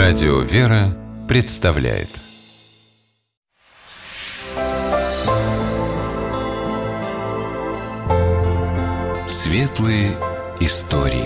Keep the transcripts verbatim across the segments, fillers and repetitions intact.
Радио «Вера» представляет Светлые истории.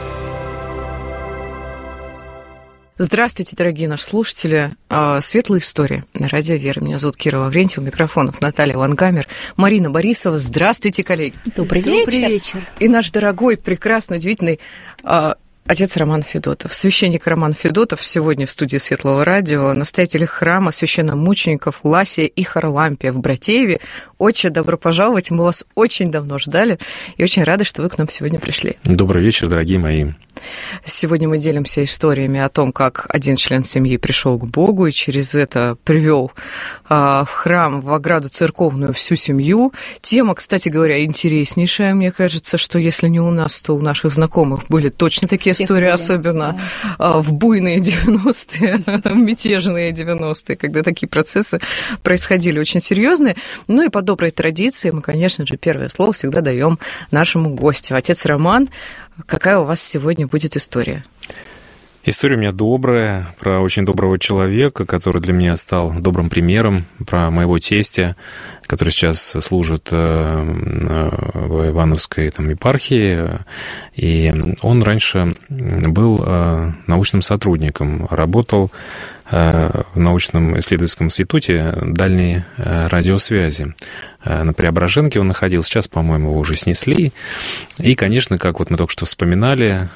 Здравствуйте, дорогие наши слушатели. Светлые истории на Радио «Вера». Меня зовут Кира Лаврентьева, у микрофонов Наталья Лангамер, Марина Борисова. Здравствуйте, коллеги. Добрый вечер. Добрый вечер. И наш дорогой, прекрасный, удивительный отец Роман Федотов, священник Роман Федотов, сегодня в студии Светлого радио, настоятель храма священномучеников Ласия и Харлампия в Братееве. Отче, добро пожаловать, мы вас очень давно ждали и очень рады, что вы к нам сегодня пришли. Добрый вечер, дорогие мои. Сегодня мы делимся историями о том, как один член семьи пришел к Богу и через это привел в храм, в ограду церковную всю семью. Тема, кстати говоря, интереснейшая, мне кажется, что если не у нас, то у наших знакомых были точно такие Всех истории, были. Особенно да. в буйные девяностые, в мятежные девяностые, когда такие процессы происходили очень серьезные. Ну и по доброй традиции мы, конечно же, первое слово всегда даем нашему гостю. Отец Роман, какая у вас сегодня будет история? История у меня добрая, про очень доброго человека, который для меня стал добрым примером, про моего тестя, который сейчас служит в Ивановской там, епархии. И он раньше был научным сотрудником, работал в научном исследовательском институте дальней радиосвязи. На Преображенке он находился, сейчас, по-моему, его уже снесли. И, конечно, как вот мы только что вспоминали,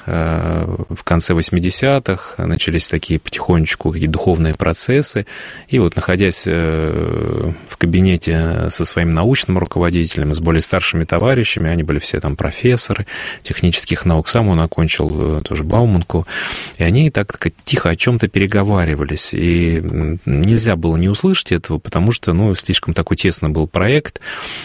в конце восьмидесятых начались такие потихонечку какие-то духовные процессы. И вот, находясь в кабинете со своим научным руководителем, с более старшими товарищами, они были все там профессоры технических наук, сам он окончил тоже Бауманку, и они так, так тихо о чем-то переговаривались. И нельзя было не услышать этого, потому что, ну, слишком такой тесный был проект.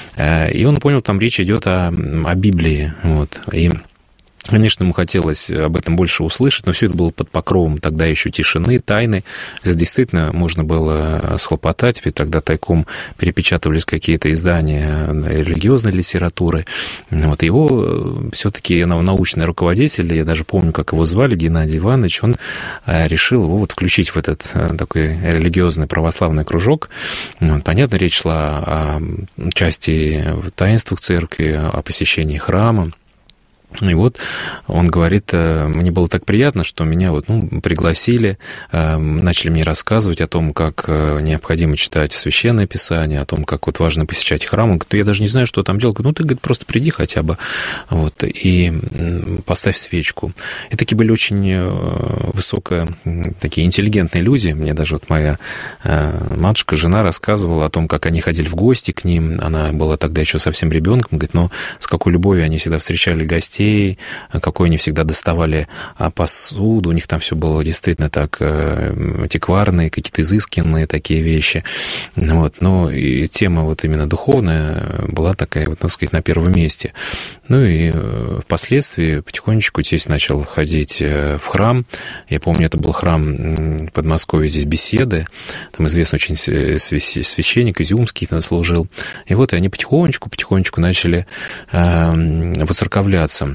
И он понял, там речь идет о, о Библии. Вот. И, конечно, ему хотелось об этом больше услышать, но все это было под покровом тогда еще тишины, тайны. Это действительно можно было схлопотать, ведь тогда тайком перепечатывались какие-то издания религиозной литературы. Вот его все-таки научный руководитель, я даже помню, как его звали, Геннадий Иванович, он решил его вот включить в этот такой религиозный православный кружок. Вот, понятно, речь шла о части в таинствах церкви, о посещении храма. И вот он говорит, мне было так приятно, что меня вот, ну, пригласили, начали мне рассказывать о том, как необходимо читать Священное Писание, о том, как вот важно посещать храм. Он говорит, я даже не знаю, что там делать. Ну, ты, говорит, просто приди хотя бы вот, и поставь свечку. И такие были очень высоко, такие интеллигентные люди. Мне даже вот моя матушка, жена рассказывала о том, как они ходили в гости к ним. Она была тогда еще совсем ребенком. Говорит, но с какой любовью они всегда встречали гостей, какой они всегда доставали посуду, у них там все было действительно так антикварные, какие-то изысканные такие вещи. Вот. Но и тема вот именно духовная была такая, вот, так сказать, на первом месте. Ну и впоследствии потихонечку тесть начал ходить в храм. Я помню, это был храм в Подмосковье, здесь Беседы. Там известный очень священник, Изюмский там служил. И вот они потихонечку-потихонечку начали воцерковляться.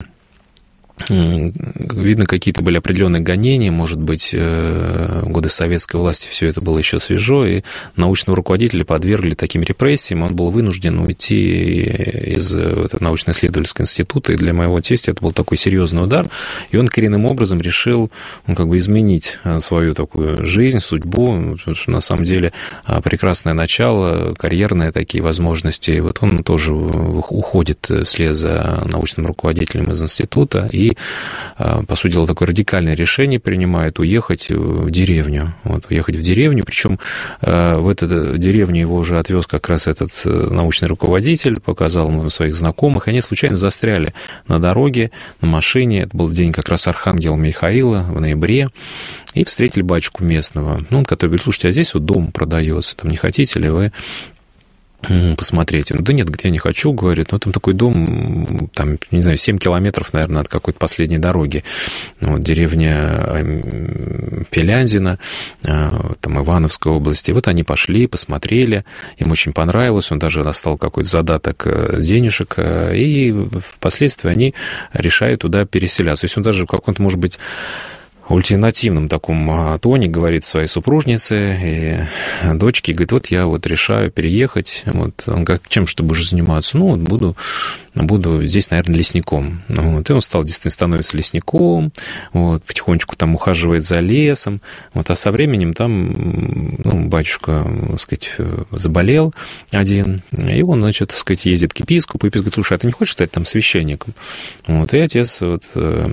Видно, какие-то были определенные гонения, может быть, в годы советской власти все это было еще свежо, и научного руководителя подвергли таким репрессиям, он был вынужден уйти из научно-исследовательского института, и для моего тестя это был такой серьезный удар, и он коренным образом решил, ну, как бы изменить свою такую жизнь, судьбу, на самом деле прекрасное начало, карьерные такие возможности, и вот он тоже уходит вслед за научным руководителем из института, и по сути дела, такое радикальное решение принимает уехать в деревню. Вот, уехать в деревню, причем в эту деревню его уже отвез как раз этот научный руководитель, показал ему своих знакомых, и они случайно застряли на дороге, на машине. Это был день как раз Архангела Михаила в ноябре, и встретили батюшку местного, ну, он, который говорит, слушайте, а здесь вот дом продается, там не хотите ли вы посмотреть? Да нет, говорит, я не хочу, говорит, но там такой дом, там, не знаю, семь километров, наверное, от какой-то последней дороги. Вот, деревня Пелянзино, там, Ивановской области. И вот они пошли, посмотрели, им очень понравилось, он даже достал какой-то задаток денежек, и впоследствии они решают туда переселяться. То есть он даже в каком-то, может быть, ультимативном таком тоне говорит своей супружнице и дочке, говорит, вот я вот решаю переехать, вот, он говорит, чем же ты будешь заниматься? Ну, вот буду, буду здесь, наверное, лесником. Вот, и он стал, действительно, становится лесником, вот, потихонечку там ухаживает за лесом, вот, а со временем там, ну, батюшка, так сказать, заболел один, и он, значит, так сказать, ездит к епископу, и епископ говорит, слушай, а ты не хочешь стать там священником? Вот, и отец вот,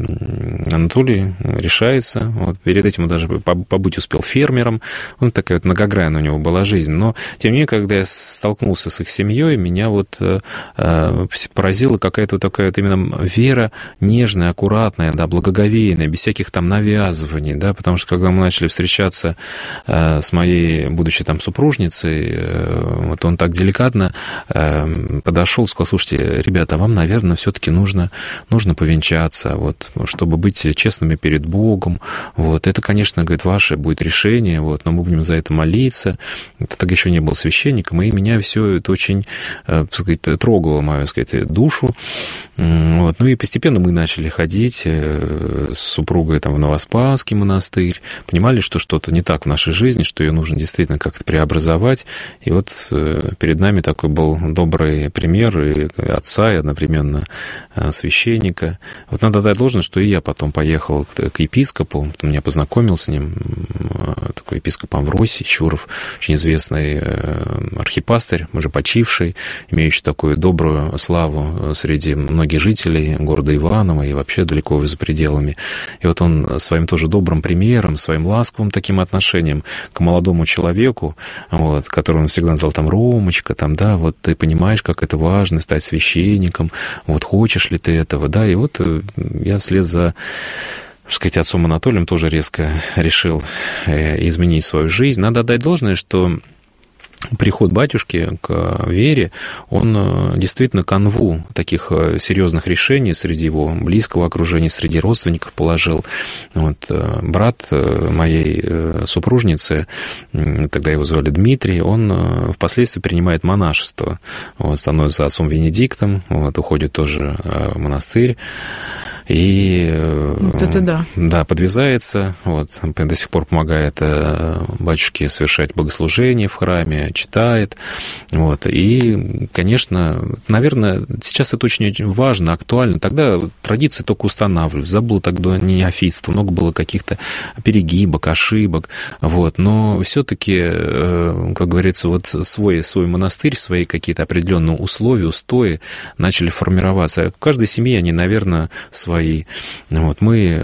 Анатолий решается. Вот, перед этим он даже побыть успел фермером. Вот такая вот многогранная у него была жизнь. Но, тем не менее, когда я столкнулся с их семьей, меня вот э, поразила какая-то вот такая вот именно вера нежная, аккуратная, да, благоговейная, без всяких там навязываний, да, потому что, когда мы начали встречаться э, с моей будущей там супружницей, э, вот он так деликатно э, подошел, сказал, слушайте, ребята, вам, наверное, все-таки нужно, нужно повенчаться, вот, чтобы быть честными перед Богом. Вот, это, конечно, говорит, ваше будет решение, вот, но мы будем за это молиться. Это так еще не был священником, и меня все это очень, так сказать, трогало мою, так сказать, душу. Вот. Ну и постепенно мы начали ходить с супругой там, в Новоспасский монастырь, понимали, что что-то не так в нашей жизни, что ее нужно действительно как-то преобразовать. И вот перед нами такой был добрый пример и отца, и одновременно священника. Вот надо дать должное, что и я потом поехал к епископу, потом меня познакомил с ним, такой епископ Амвросий Чуров, очень известный архипастырь, уже почивший, имеющий такую добрую славу среди многих жителей города Иваново и вообще далеко за пределами. И вот он своим тоже добрым примером, своим ласковым таким отношением к молодому человеку, вот, которого он всегда называл там Ромочка, там, да, вот ты понимаешь, как это важно стать священником, вот хочешь ли ты этого, да, и вот я вслед за, так сказать, отцом Анатолием тоже резко решил изменить свою жизнь. Надо отдать должное, что приход батюшки к вере, он действительно канву таких серьезных решений среди его близкого окружения, среди родственников положил. Вот, брат моей супружницы, тогда его звали Дмитрий, он впоследствии принимает монашество, вот, становится отцом Венедиктом, вот, уходит тоже в монастырь. И вот это да. Да, подвязается, вот, до сих пор помогает батюшке совершать богослужение в храме, читает. Вот, и, конечно, наверное, сейчас это очень важно, актуально. Тогда традиции только устанавливались. Забыл тогда неофитство, много было каких-то перегибок, ошибок. Вот, но все-таки, как говорится, вот свой, свой монастырь, свои какие-то определенные условия, устои начали формироваться. В каждой семье они, наверное, свои. Вот, мы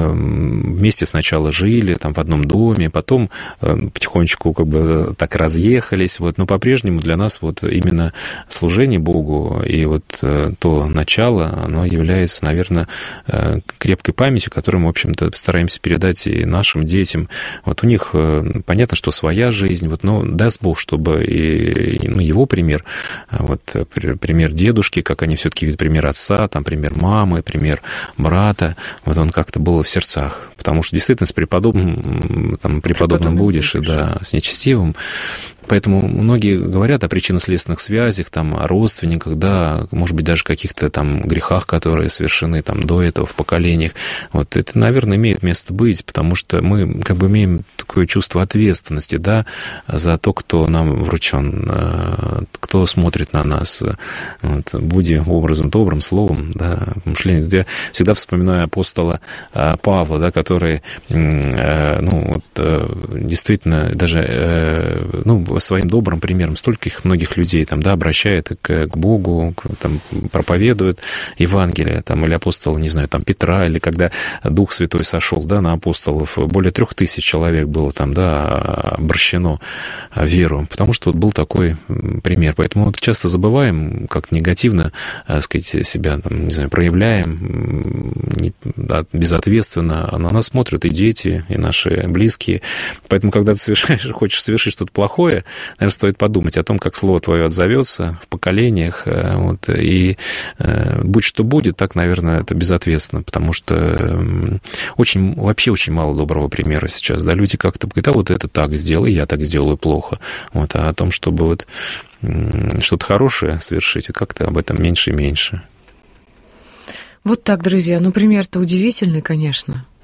вместе сначала жили там, в одном доме, потом потихонечку как бы так разъехались, вот, но по-прежнему для нас вот именно служение Богу и вот то начало, оно является, наверное, крепкой памятью, которую мы, в общем-то, стараемся передать и нашим детям. Вот у них понятно, что своя жизнь, вот, но даст Бог, чтобы и, ну, его пример, вот, пример дедушки, как они все-таки видят пример отца, там, пример мамы, пример брата, вот он как-то был в сердцах, потому что действительно с преподобным, там, преподобным будешь, и, да, с нечестивым. Поэтому многие говорят о причинно-следственных связях, там, о родственниках, да, может быть, даже каких-то там грехах, которые совершены там до этого в поколениях. Вот это, наверное, имеет место быть, потому что мы как бы имеем такое чувство ответственности, да, за то, кто нам вручен, кто смотрит на нас. Вот, будем образом, добрым словом, да, мышлением. Я всегда вспоминаю апостола Павла, да, который, ну, вот, действительно, даже, ну, своим добрым примером стольких многих людей там, да, обращает к, к Богу, к, там, проповедует Евангелие, там, или апостола, не знаю, там, Петра, или когда Дух Святой сошел, да, на апостолов, более трех тысяч человек было там, да, обращено в веру, потому что вот был такой пример. Поэтому вот часто забываем, как негативно, так сказать, себя, там, не знаю, проявляем, не, да, безответственно, а на нас смотрят и дети, и наши близкие. Поэтому, когда ты совершаешь, хочешь совершить что-то плохое, наверное, стоит подумать о том, как слово твое отзовется в поколениях, вот, и будь что будет, так, наверное, это безответственно, потому что очень, вообще очень мало доброго примера сейчас, да, люди как-то говорят, а вот это так сделал, и я так сделаю плохо, вот, а о том, чтобы вот что-то хорошее совершить, как-то об этом меньше и меньше. Вот так, друзья, ну, пример-то удивительный, конечно.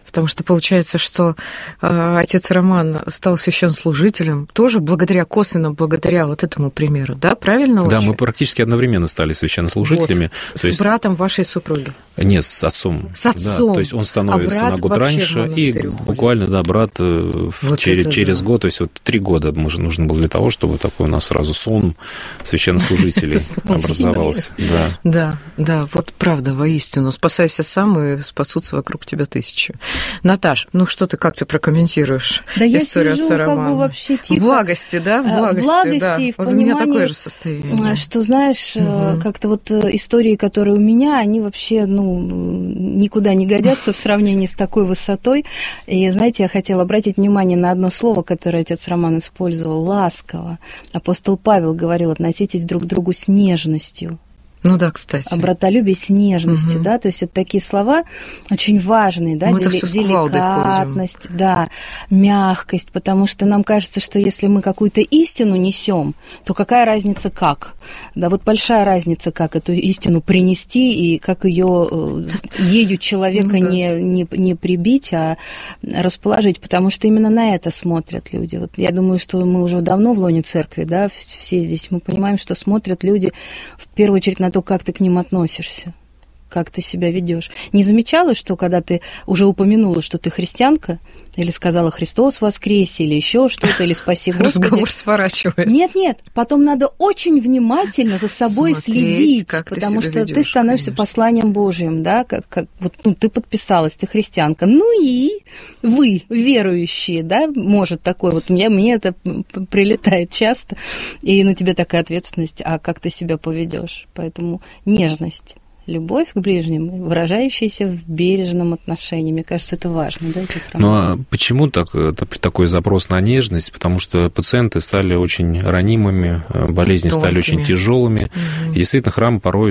Потому что получается, что э, отец Роман стал священнослужителем тоже благодаря, косвенно благодаря вот этому примеру, да? Правильно? Да, очень? мы практически одновременно стали священнослужителями. Вот. С есть... братом вашей супруги? Нет, с отцом. С отцом. Да, то есть он становится а на год раньше, и уходит. буквально, да, брат вот через, через да. год, то есть вот три года нужно было для того, чтобы такой у нас сразу сон священнослужителей образовался. Да. да, да, вот правда, воистину. Спасайся сам, и спасутся вокруг тебя тысячи. Наташ, ну что ты, как ты прокомментируешь да историю отца Романа? Как бы вообще тихо. В благости, да? В благости, в благости да. и в вот понимании, у меня такое же состояние. Что, знаешь, угу. как-то вот истории, которые у меня, они вообще, ну, никуда не годятся в сравнении с такой высотой. И, знаете, я хотела обратить внимание на одно слово, которое отец Роман использовал – ласково. Апостол Павел говорил: относитесь друг к другу с нежностью. Ну да, кстати. А братолюбие с нежностью, угу. да, то есть это такие слова очень важные, да, мы дели- деликатность, да, мягкость, потому что нам кажется, что если мы какую-то истину несем, то какая разница как? Да, вот большая разница, как эту истину принести и как ее ею человека ну, да. не, не, не прибить, а расположить, потому что именно на это смотрят люди. Вот я думаю, что мы уже давно в лоне церкви, да, все здесь, мы понимаем, что смотрят люди в первую очередь на то, как ты к ним относишься, как ты себя ведешь. Не замечала, что когда ты уже упомянула, что ты христианка, или сказала «Христос воскресе», или еще что-то, или «Спаси Господи». Разговор сворачивается. Нет, нет, потом надо очень внимательно за собой Смотреть, следить, как потому ты что ведёшь, ты становишься конечно. Посланием Божьим, да, как, как вот ну, ты подписалась, ты христианка. Ну и вы, верующие, да, может такое, вот мне, мне это прилетает часто, и на тебе такая ответственность, а как ты себя поведешь. Поэтому нежность. Любовь к ближним, выражающаяся в бережном отношении. Мне кажется, это важно, да, это Ну, а почему так, такой запрос на нежность? Потому что пациенты стали очень ранимыми, болезни Тонкими. стали очень тяжелыми. Угу. И действительно, храм порой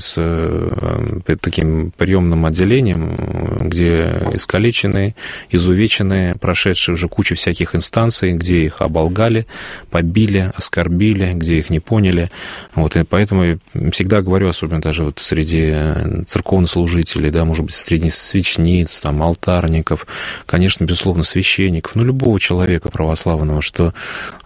становится таким приемным отделением, где искалеченные, изувеченные, прошедшие уже кучу всяких инстанций, где их оболгали, побили, оскорбили, где их не поняли. Вот, и поэтому я всегда говорю, особенно даже вот среди церковнослужителей, да, может быть, среди священниц, там, алтарников, конечно, безусловно, священников, ну, любого человека православного, что э,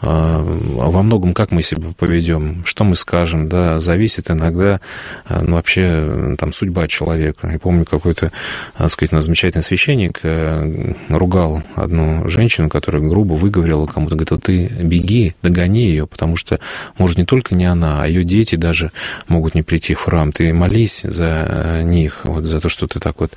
во многом как мы себя поведем, что мы скажем, да, зависит иногда, э, ну, вообще, там, судьба человека. Я помню, какой-то, так сказать, у нас замечательный священник э, ругал одну женщину, которая грубо выговорила кому-то, говорит: вот ты беги, догони ее, потому что, может, не только не она, а ее дети даже могут не прийти в храм. Ты молись за них, вот за то, что ты так вот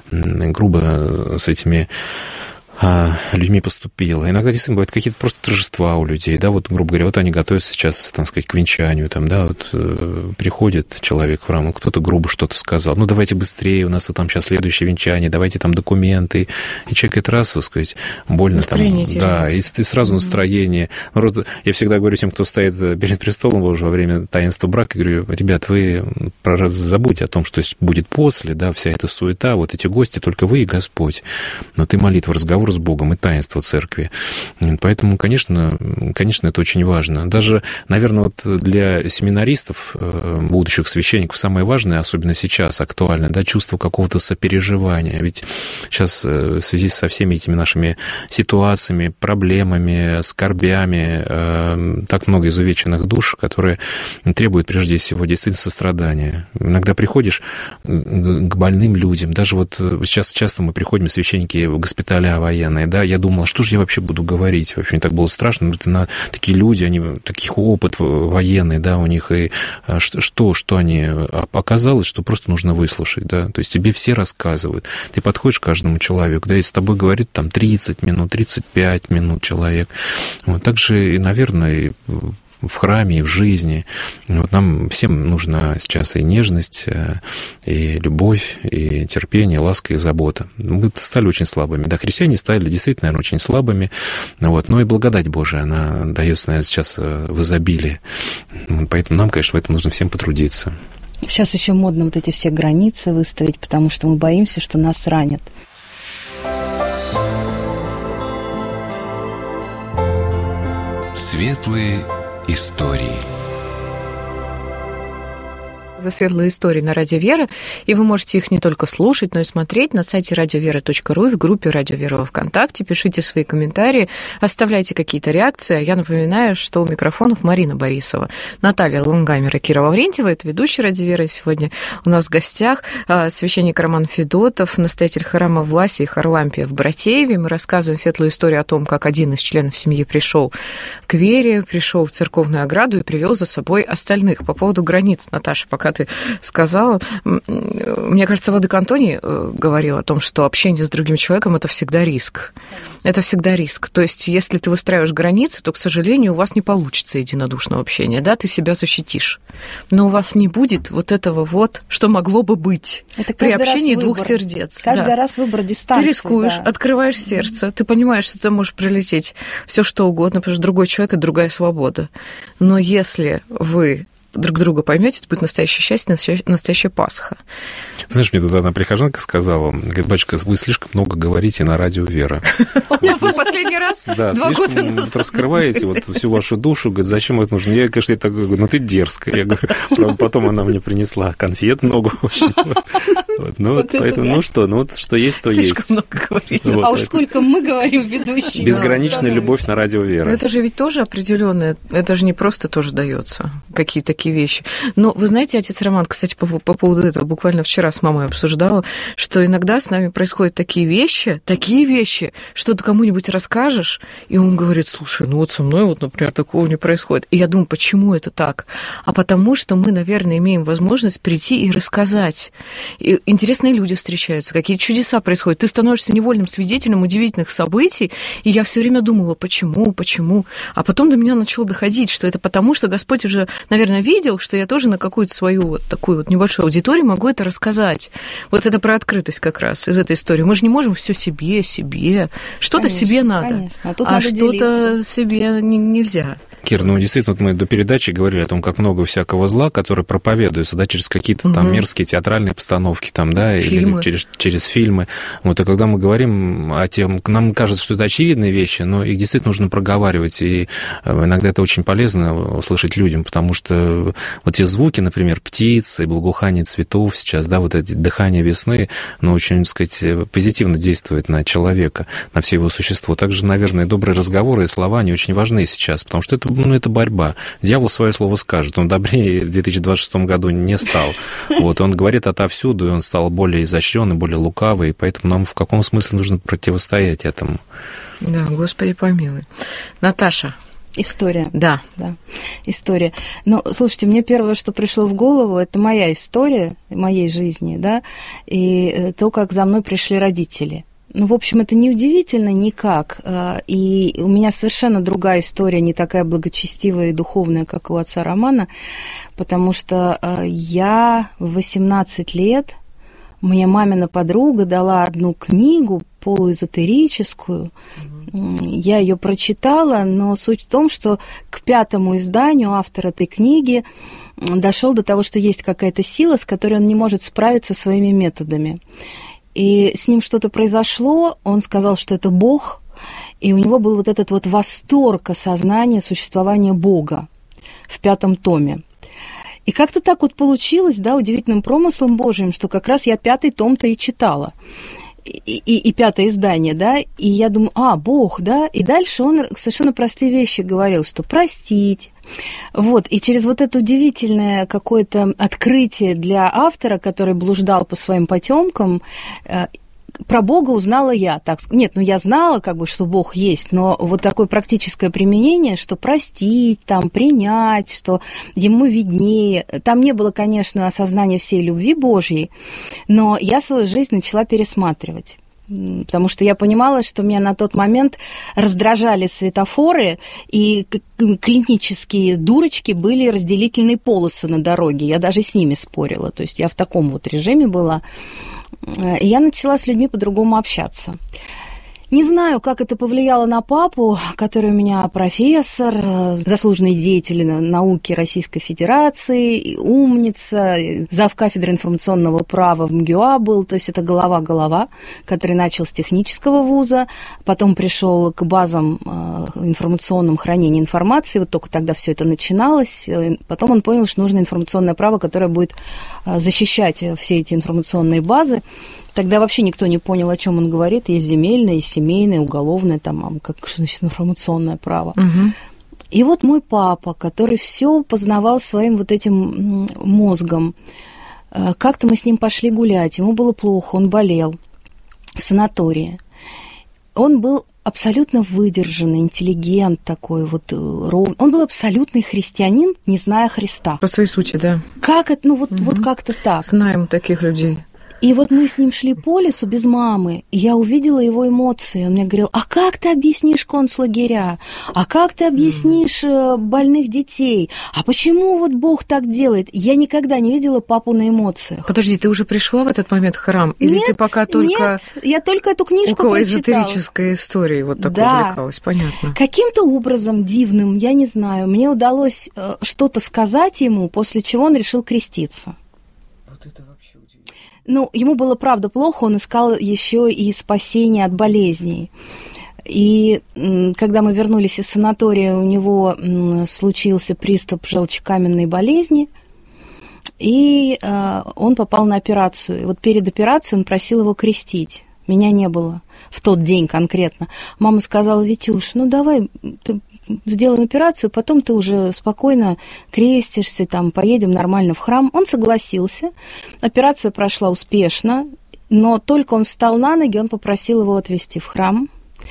грубо с этими людьми поступила. Иногда действительно бывают какие-то просто торжества у людей, да, вот, грубо говоря, вот они готовятся сейчас, так сказать, к венчанию, там, да, вот э, приходит человек в храм, кто-то грубо что-то сказал, ну, давайте быстрее, у нас вот там сейчас следующее венчание, давайте там документы, и человек это раз, так сказать, больно настроение там, теряется. Да, и, и сразу mm-hmm. настроение. Ну, вот, я всегда говорю тем, кто стоит перед престолом Божьим во время таинства брака, говорю: ребят, вы забудьте о том, что будет после, да, вся эта суета, вот эти гости, только вы и Господь, но ты молитва, разговор с Богом и таинство церкви. Поэтому, конечно, конечно, это очень важно. Даже, наверное, вот для семинаристов, будущих священников, самое важное, особенно сейчас, актуально, да, чувство какого-то сопереживания. Ведь сейчас в связи со всеми этими нашими ситуациями, проблемами, скорбями, так много изувеченных душ, которые требуют прежде всего действительно сострадания. Иногда приходишь к больным людям, даже вот сейчас часто мы приходим, священники в госпиталя военные, да, я думал, что же я вообще буду говорить? Вообще, мне так было страшно. Это на, такие люди, они, таких опыт военный, да, у них, и что, что они... Оказалось, что просто нужно выслушать, да, то есть тебе все рассказывают. Ты подходишь к каждому человеку, да, и с тобой говорит там тридцать минут, тридцать пять минут человек. Вот так же, и, наверное, и в храме, и в жизни. Вот нам всем нужна сейчас и нежность, и любовь, и терпение, и ласка, и забота. Мы стали очень слабыми. Да, христиане стали действительно, наверное, очень слабыми. Вот. Но и благодать Божия, она дается, наверное, сейчас в изобилии. Поэтому нам, конечно, в этом нужно всем потрудиться. Сейчас еще модно вот эти все границы выставить, потому что мы боимся, что нас ранят. Светлые истории. «Светлые истории» на Радио Вера, и вы можете их не только слушать, но и смотреть на сайте радиовера точка ру, в группе Радио Вера во ВКонтакте. Пишите свои комментарии, оставляйте какие-то реакции. Я напоминаю, что у микрофонов Марина Борисова, Наталья Лангамер и Кира Лаврентьева, это ведущие Радио Вера. Сегодня у нас в гостях священник Роман Федотов, настоятель храма Власия и Харлампия в Братееве. Мы рассказываем светлую историю о том, как один из членов семьи пришел к вере, пришел в церковную ограду и привел за собой остальных. По поводу границ, Наташа, пока ты сказала, мне кажется, Владыка Антоний говорил о том, что общение с другим человеком – это всегда риск. Это всегда риск. То есть, если ты выстраиваешь границы, то, к сожалению, у вас не получится единодушного общения. Да, ты себя защитишь. Но у вас не будет вот этого вот, что могло бы быть это при общении двух сердец. Каждый да. раз выбор дистанции. Ты рискуешь, да. Открываешь сердце, ты понимаешь, что ты можешь прилететь все что угодно, потому что другой человек – это другая свобода. Но если вы друг друга поймете, это будет настоящее счастье, настоящая Пасха. Знаешь, мне тут одна прихожанка сказала, говорит, батюшка, вы слишком много говорите на Радио Вера. У меня был последний раз два года назад. Раскрываете вот всю вашу душу, говорит, зачем это нужно? Я, конечно, так говорю, ну ты дерзкая. Я говорю, потом она мне принесла конфет много очень. Ну, поэтому, ну что, ну вот что есть, то есть. Слишком много говорите. А уж сколько мы говорим, ведущие. Безграничная любовь на Радио Вера. Это же ведь тоже определенное, это же не просто тоже дается, какие-то такие вещи. Но вы знаете, отец Роман, кстати, по, по поводу этого буквально вчера с мамой обсуждала, что иногда с нами происходят такие вещи, такие вещи, что ты кому-нибудь расскажешь, и он говорит, слушай, ну вот со мной вот, например, такого не происходит. И я думаю, почему это так? А потому что мы, наверное, имеем возможность прийти и рассказать. И интересные люди встречаются, какие чудеса происходят. Ты становишься невольным свидетелем удивительных событий, и я все время думала, почему, почему. А потом до меня начало доходить, что это потому, что Господь уже, наверное, видел, что я тоже на какую-то свою вот такую вот небольшую аудиторию могу это рассказать. Вот это про открытость как раз из этой истории. Мы же не можем все себе, себе. Что-то конечно, себе надо, конечно. А, а надо что-то делиться. Себе не, нельзя. Кир, ну действительно, вот мы до передачи говорили о том, как много всякого зла, которое проповедуется, да, через какие-то там угу. мерзкие театральные постановки, там, да, фильмы. Или через, через фильмы. Вот, и когда мы говорим о тем, нам кажется, что это очевидные вещи, но их действительно нужно проговаривать, и иногда это очень полезно услышать людям, потому что вот те звуки, например, птицы, благоухание цветов сейчас, да, вот это дыхание весны, ну, очень, так сказать, позитивно действует на человека, на все его существо. Также, наверное, добрые разговоры и слова, они очень важны сейчас, потому что это ну, это борьба. Дьявол свое слово скажет. Он добрее в две тысячи двадцать шестом году не стал. Вот, он говорит отовсюду, и он стал более изощренный, более лукавый, и поэтому нам в каком смысле нужно противостоять этому. Да, Господи помилуй. Наташа. История. Да. Да, история. Ну, слушайте, мне первое, что пришло в голову, это моя история моей жизни, да, и то, как за мной пришли родители. Ну, в общем, это не удивительно никак. И у меня совершенно другая история, не такая благочестивая и духовная, как у отца Романа, потому что я в восемнадцать лет, мне мамина подруга дала одну книгу полуэзотерическую. Я ее прочитала, но суть в том, что к пятому изданию автор этой книги дошел до того, что есть какая-то сила, с которой он не может справиться своими методами. И с ним что-то произошло, он сказал, что это Бог, и у него был вот этот вот восторг осознания существования Бога в пятом томе. И как-то так вот получилось, да, удивительным промыслом Божьим, что как раз я пятый том-то и читала. И, и, и пятое издание, да, и я думаю, а, Бог, да, и дальше он совершенно простые вещи говорил, что простить, вот, и через вот это удивительное какое-то открытие для автора, который блуждал по своим потемкам, про Бога узнала я, так, нет, ну я знала, как бы, что Бог есть, но вот такое практическое применение, что простить, там, принять, что ему виднее, там не было, конечно, осознания всей любви Божьей, но я свою жизнь начала пересматривать. Потому что я понимала, что меня на тот момент раздражали светофоры, и клинические дурочки были разделительные полосы на дороге. Я даже с ними спорила. То есть я в таком вот режиме была. И я начала с людьми по-другому общаться. Не знаю, как это повлияло на папу, который у меня профессор, заслуженный деятель науки Российской Федерации, умница, завкафедры информационного права в МГУА был, то есть это голова-голова, который начал с технического вуза, потом пришел к базам информационным хранения информации, вот только тогда все это начиналось, потом он понял, что нужно информационное право, которое будет защищать все эти информационные базы. Тогда вообще никто не понял, о чем он говорит. Есть земельное, есть семейное, уголовное, там, как значит, информационное право. Угу. И вот мой папа, который все познавал своим вот этим мозгом. Как-то мы с ним пошли гулять, ему было плохо, он болел в санатории. Он был абсолютно выдержанный, интеллигент такой вот, ровный. Он был абсолютный христианин, не зная Христа. По своей сути, да. Как это, ну вот, угу. вот как-то так. Знаем таких людей. И вот мы с ним шли по лесу без мамы, и я увидела его эмоции. Он мне говорил: а как ты объяснишь концлагеря? А как ты объяснишь mm. больных детей? А почему вот Бог так делает? Я никогда не видела папу на эмоциях. Подожди, ты уже пришла в этот момент в храм? Или нет, ты пока только... Нет, я только эту книжку около прочитала. Эзотерической истории вот такой да. увлекалась, понятно. Каким-то образом дивным, я не знаю, мне удалось что-то сказать ему, после чего он решил креститься. Вот это вообще удивительно. Ну, ему было, правда, плохо, он искал еще и спасение от болезней. И когда мы вернулись из санатория, у него случился приступ желчекаменной болезни, и он попал на операцию. И вот перед операцией он просил его крестить. Меня не было в тот день конкретно. Мама сказала: Витюш, ну давай ты сделаем операцию, потом ты уже спокойно крестишься, там, поедем нормально в храм. Он согласился. Операция прошла успешно, но только он встал на ноги, он попросил его отвезти в храм.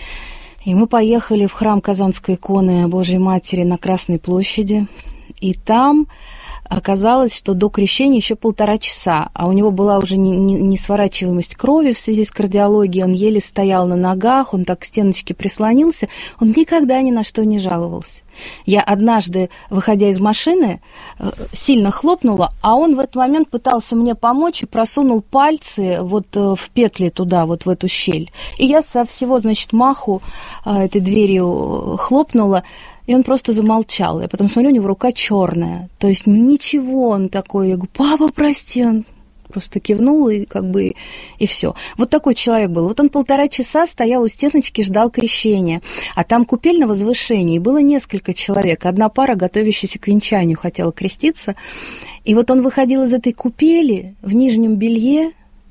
И мы поехали в храм Казанской иконы Божьей Матери на Красной площади. И там оказалось, что до крещения еще полтора часа, а у него была уже несворачиваемость крови в связи с кардиологией, он еле стоял на ногах, он так к стеночке прислонился, он никогда ни на что не жаловался. Я однажды, выходя из машины, сильно хлопнула, а он в этот момент пытался мне помочь и просунул пальцы вот в петли туда, вот в эту щель. И я со всего, значит, маху этой дверью хлопнула, и он просто замолчал. Я потом смотрю, у него рука черная. То есть ничего, он такой. Я говорю: папа, прости. Он просто кивнул, и как бы, и все. Вот такой человек был. Вот он полтора часа стоял у стеночки, ждал крещения. А там купель на возвышении. Было несколько человек. Одна пара, готовящаяся к венчанию, хотела креститься. И вот он выходил из этой купели в нижнем белье,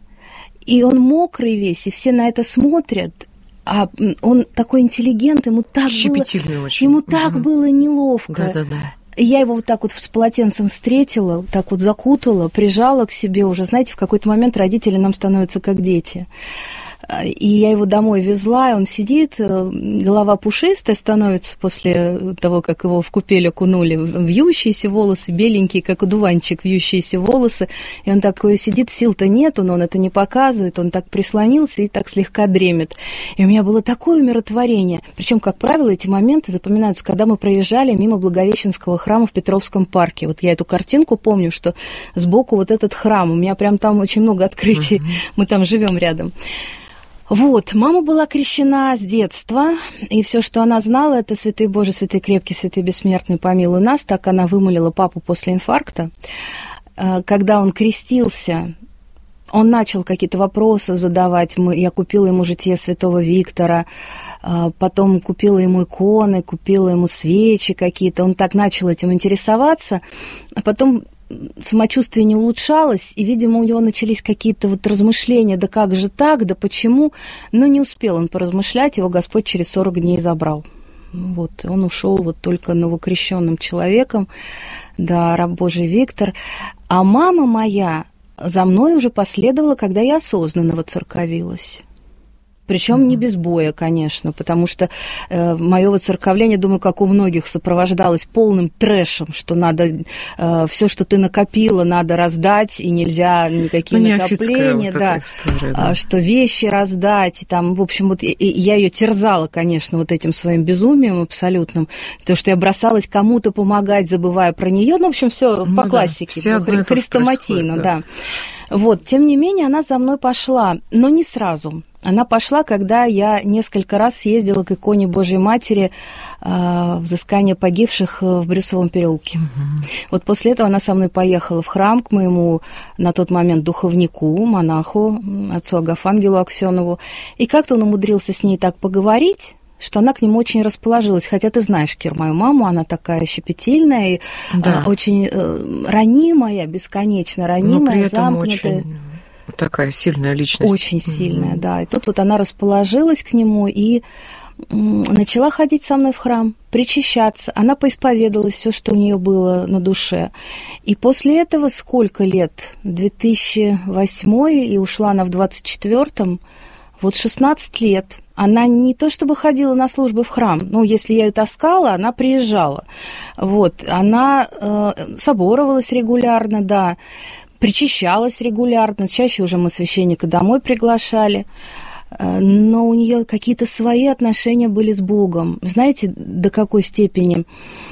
и он мокрый весь, и все на это смотрят. А он такой интеллигент, ему так было, очень. Ему так угу. было неловко. Да-да-да. Я его вот так вот с полотенцем встретила, так вот закутала, прижала к себе уже. Знаете, в какой-то момент родители нам становятся как дети. И я его домой везла, и он сидит, голова пушистая становится после того, как его в купель окунули, вьющиеся волосы, беленькие, как одуванчик, вьющиеся волосы. И он такой сидит, сил-то нету, но он это не показывает, он так прислонился и так слегка дремет. И у меня было такое умиротворение. Причем, как правило, эти моменты запоминаются, когда мы проезжали мимо Благовещенского храма в Петровском парке. Вот я эту картинку помню, что сбоку вот этот храм, у меня прям там очень много открытий, uh-huh. мы там живем рядом. Вот, мама была крещена с детства, и все, что она знала, это святый Боже, святый крепкий, святый бессмертный, помилуй нас. Так она вымолила папу после инфаркта. Когда он крестился, он начал какие-то вопросы задавать. Я купила ему житие святого Виктора, потом купила ему иконы, купила ему свечи какие-то. Он так начал этим интересоваться, а потом самочувствие не улучшалось, и, видимо, у него начались какие-то вот размышления, да как же так, да почему, но не успел он поразмышлять, его Господь через сорок дней забрал. Вот, он ушел вот только новокрещенным человеком, да, раб Божий Виктор. А мама моя за мной уже последовала, когда я осознанно воцерковилась. Причем mm-hmm. не без боя, конечно, потому что э, мое воцерковление, думаю, как у многих, сопровождалось полным трэшем, что надо э, все, что ты накопила, надо раздать, и нельзя никакие ну, накопления, вот да, история, да, что вещи раздать, и там, в общем, вот и, и я ее терзала, конечно, вот этим своим безумием абсолютным, потому что я бросалась кому-то помогать, забывая про нее, ну, в общем, все ну, по да, классике, хрестоматийно, да. Вот, тем не менее, она за мной пошла, но не сразу. Она пошла, когда я несколько раз съездила к иконе Божьей Матери э, взыскания погибших в Брюсовом переулке. Угу. Вот после этого она со мной поехала в храм к моему на тот момент духовнику, монаху, отцу Агафангелу Аксенову. И как-то он умудрился с ней так поговорить, что она к нему очень расположилась. Хотя ты знаешь, Кир, мою маму, она такая щепетильная и да. очень э, ранимая, бесконечно ранимая, но при этом замкнутая. Очень... Такая сильная личность. Очень сильная, mm-hmm. да. И тут вот она расположилась к нему и начала ходить со мной в храм, причащаться. Она поисповедалась все, что у нее было на душе. И после этого сколько лет? две тысячи восьмой, и ушла она в двадцать четвёртом. Вот шестнадцать лет. Она не то чтобы ходила на службы в храм, ну, если я ее таскала, она приезжала. Вот. Она э, соборовалась регулярно, да. Причащалась регулярно, чаще уже мы священника домой приглашали, но у нее какие-то свои отношения были с Богом. Знаете, до какой степени?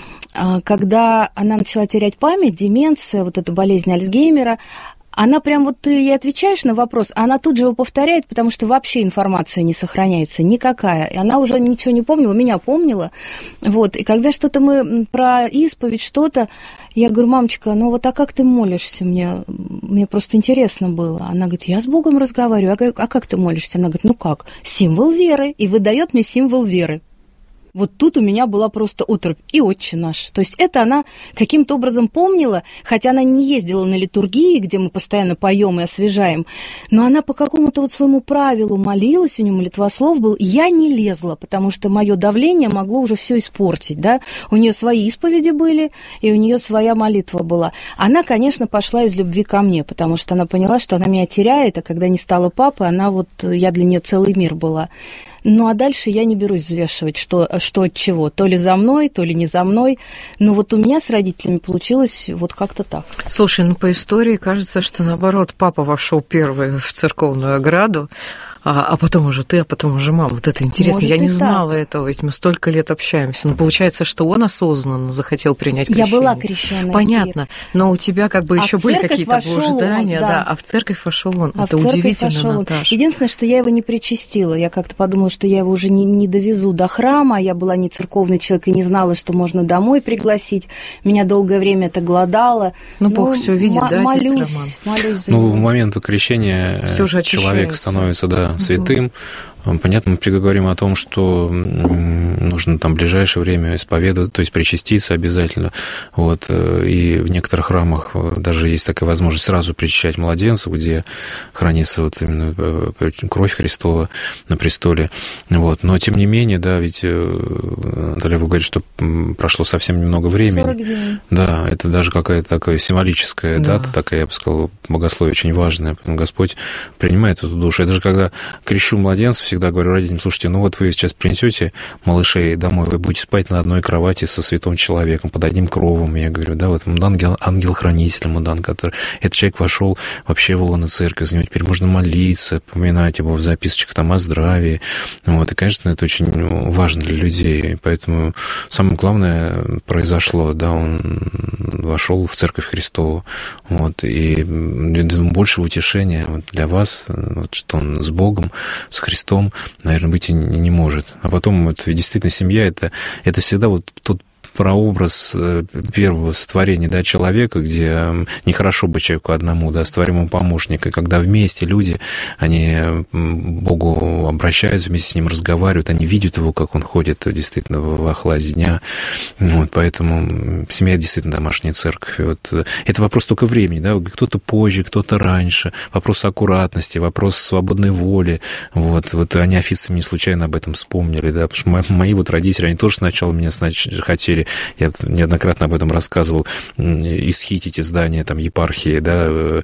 Когда она начала терять память, деменция, вот эта болезнь Альцгеймера, она прям вот, ты ей отвечаешь на вопрос, а она тут же его повторяет, потому что вообще информация не сохраняется никакая. И она уже ничего не помнила, меня помнила. Вот. И когда что-то мы про исповедь, что-то, я говорю, мамочка, ну вот а как ты молишься? Мне, мне просто интересно было. Она говорит, я с Богом разговариваю. Я говорю, а как ты молишься? Она говорит, ну как? Символ веры. И выдает мне символ веры. Вот тут у меня была просто оторопь. И «Отче наш». То есть это она каким-то образом помнила, хотя она не ездила на литургии, где мы постоянно поем и освежаем, но она по какому-то вот своему правилу молилась, у нее молитвослов был. Я не лезла, потому что мое давление могло уже все испортить, да. У нее свои исповеди были, и у нее своя молитва была. Она, конечно, пошла из любви ко мне, потому что она поняла, что она меня теряет, а когда не стала папой, она вот, я для нее целый мир была. Ну, а дальше я не берусь взвешивать, что, что от чего. То ли за мной, то ли не за мной. Но вот у меня с родителями получилось вот как-то так. Слушай, ну, по истории кажется, что, наоборот, папа вошел первый в церковную ограду, а, а потом уже ты, а потом уже мама. Вот это интересно. Может, я не так. знала этого, ведь мы столько лет общаемся. Но получается, что он осознанно захотел принять крещение. Я была крещенная. Понятно. Но у тебя как бы а еще были какие-то блуждания, он, да. да, а в церковь вошел он. А это удивительно, Наташа. Единственное, что я его не причастила. Я как-то подумала, что я его уже не, не довезу до храма. Я была не церковный человек и не знала, что можно домой пригласить. Меня долгое время это глодало. Ну, ну Бог все видит, м- да, молюсь, отец Роман? Молюсь за ну, него. в момент крещения человек становится, да, святым. Угу. Понятно, мы говорим о том, что нужно там в ближайшее время исповедовать, то есть причаститься обязательно. Вот. И в некоторых храмах даже есть такая возможность сразу причащать младенцев, где хранится вот именно кровь Христова на престоле. Вот. Но, тем не менее, да, ведь Наталья, вы говорите, что прошло совсем немного времени. сорок дней. Да, это даже какая-то такая символическая да. дата, такая, я бы сказал, богословие очень важное. Господь принимает эту душу. Это же когда крещу младенцев, всегда говорю родителям, слушайте, ну вот вы сейчас принесете малышей домой, вы будете спать на одной кровати со святым человеком, под одним кровом, я говорю, да, вот ангел, ангел-хранитель ему дан, который... Этот человек вошел вообще в лоно церкви, за него теперь можно молиться, поминать его в записочках там о здравии, вот, и, конечно, это очень важно для людей, поэтому самое главное произошло, да, он вошел в Церковь Христову, вот, и большего утешения вот, для вас, вот, что он с Богом, с Христом, наверное, быть и не может. А потом, это действительно семья, это, это всегда вот тот прообраз первого сотворения, да, человека, где нехорошо быть человеку одному, да, створимому помощника, и когда вместе люди, они к Богу обращаются, вместе с Ним разговаривают, они видят Его, как Он ходит действительно в охладе дня. Вот, поэтому семья действительно домашняя церковь. Вот. Это вопрос только времени, да, кто-то позже, кто-то раньше, вопрос аккуратности, вопрос свободной воли. Вот, вот они официально не случайно об этом вспомнили, да, потому что мои вот родители, они тоже сначала меня хотели, я неоднократно об этом рассказывал, исхитить издание там епархии, да,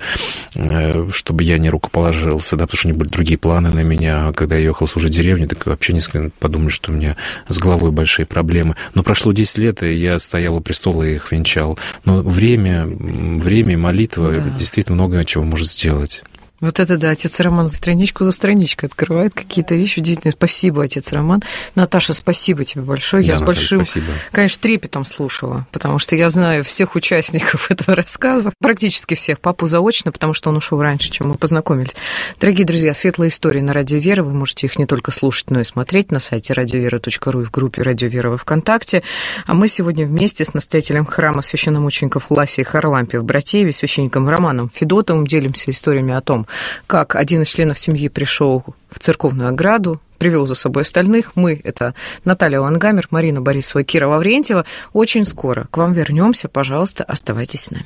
чтобы я не рукоположился, да, потому что у них были другие планы на меня. Когда я ехал служить в деревню, так вообще несколько подумали, что у меня с головой большие проблемы. Но прошло десять лет, и я стоял у престола и их венчал. Но время, время и молитва, да, действительно много чего может сделать. Вот это да, отец Роман страничку за страничкой открывает какие-то вещи удивительные. Спасибо, отец Роман. Наташа, спасибо тебе большое. Да, я с Наталья, большим, спасибо. конечно, трепетом слушала, потому что я знаю всех участников этого рассказа, практически всех, папу заочно, потому что он ушел раньше, чем мы познакомились. Дорогие друзья, светлые истории на Радио Вера, вы можете их не только слушать, но и смотреть на сайте радиовера точка ру и в группе Радио Вера во ВКонтакте. А мы сегодня вместе с настоятелем храма священномучеников Ласией Харлампией в Братееве, священником Романом Федотовым, делимся историями о том, как один из членов семьи пришел в церковную ограду, привел за собой остальных. Мы — это Наталья Лангамер, Марина Борисова, Кира Лаврентьева. Очень скоро к вам вернемся. Пожалуйста, оставайтесь с нами.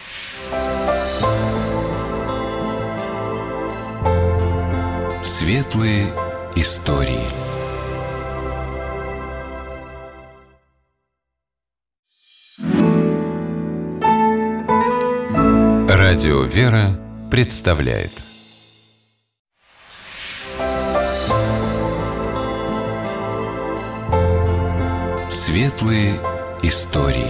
Светлые истории. Радио Вера представляет Светлые истории.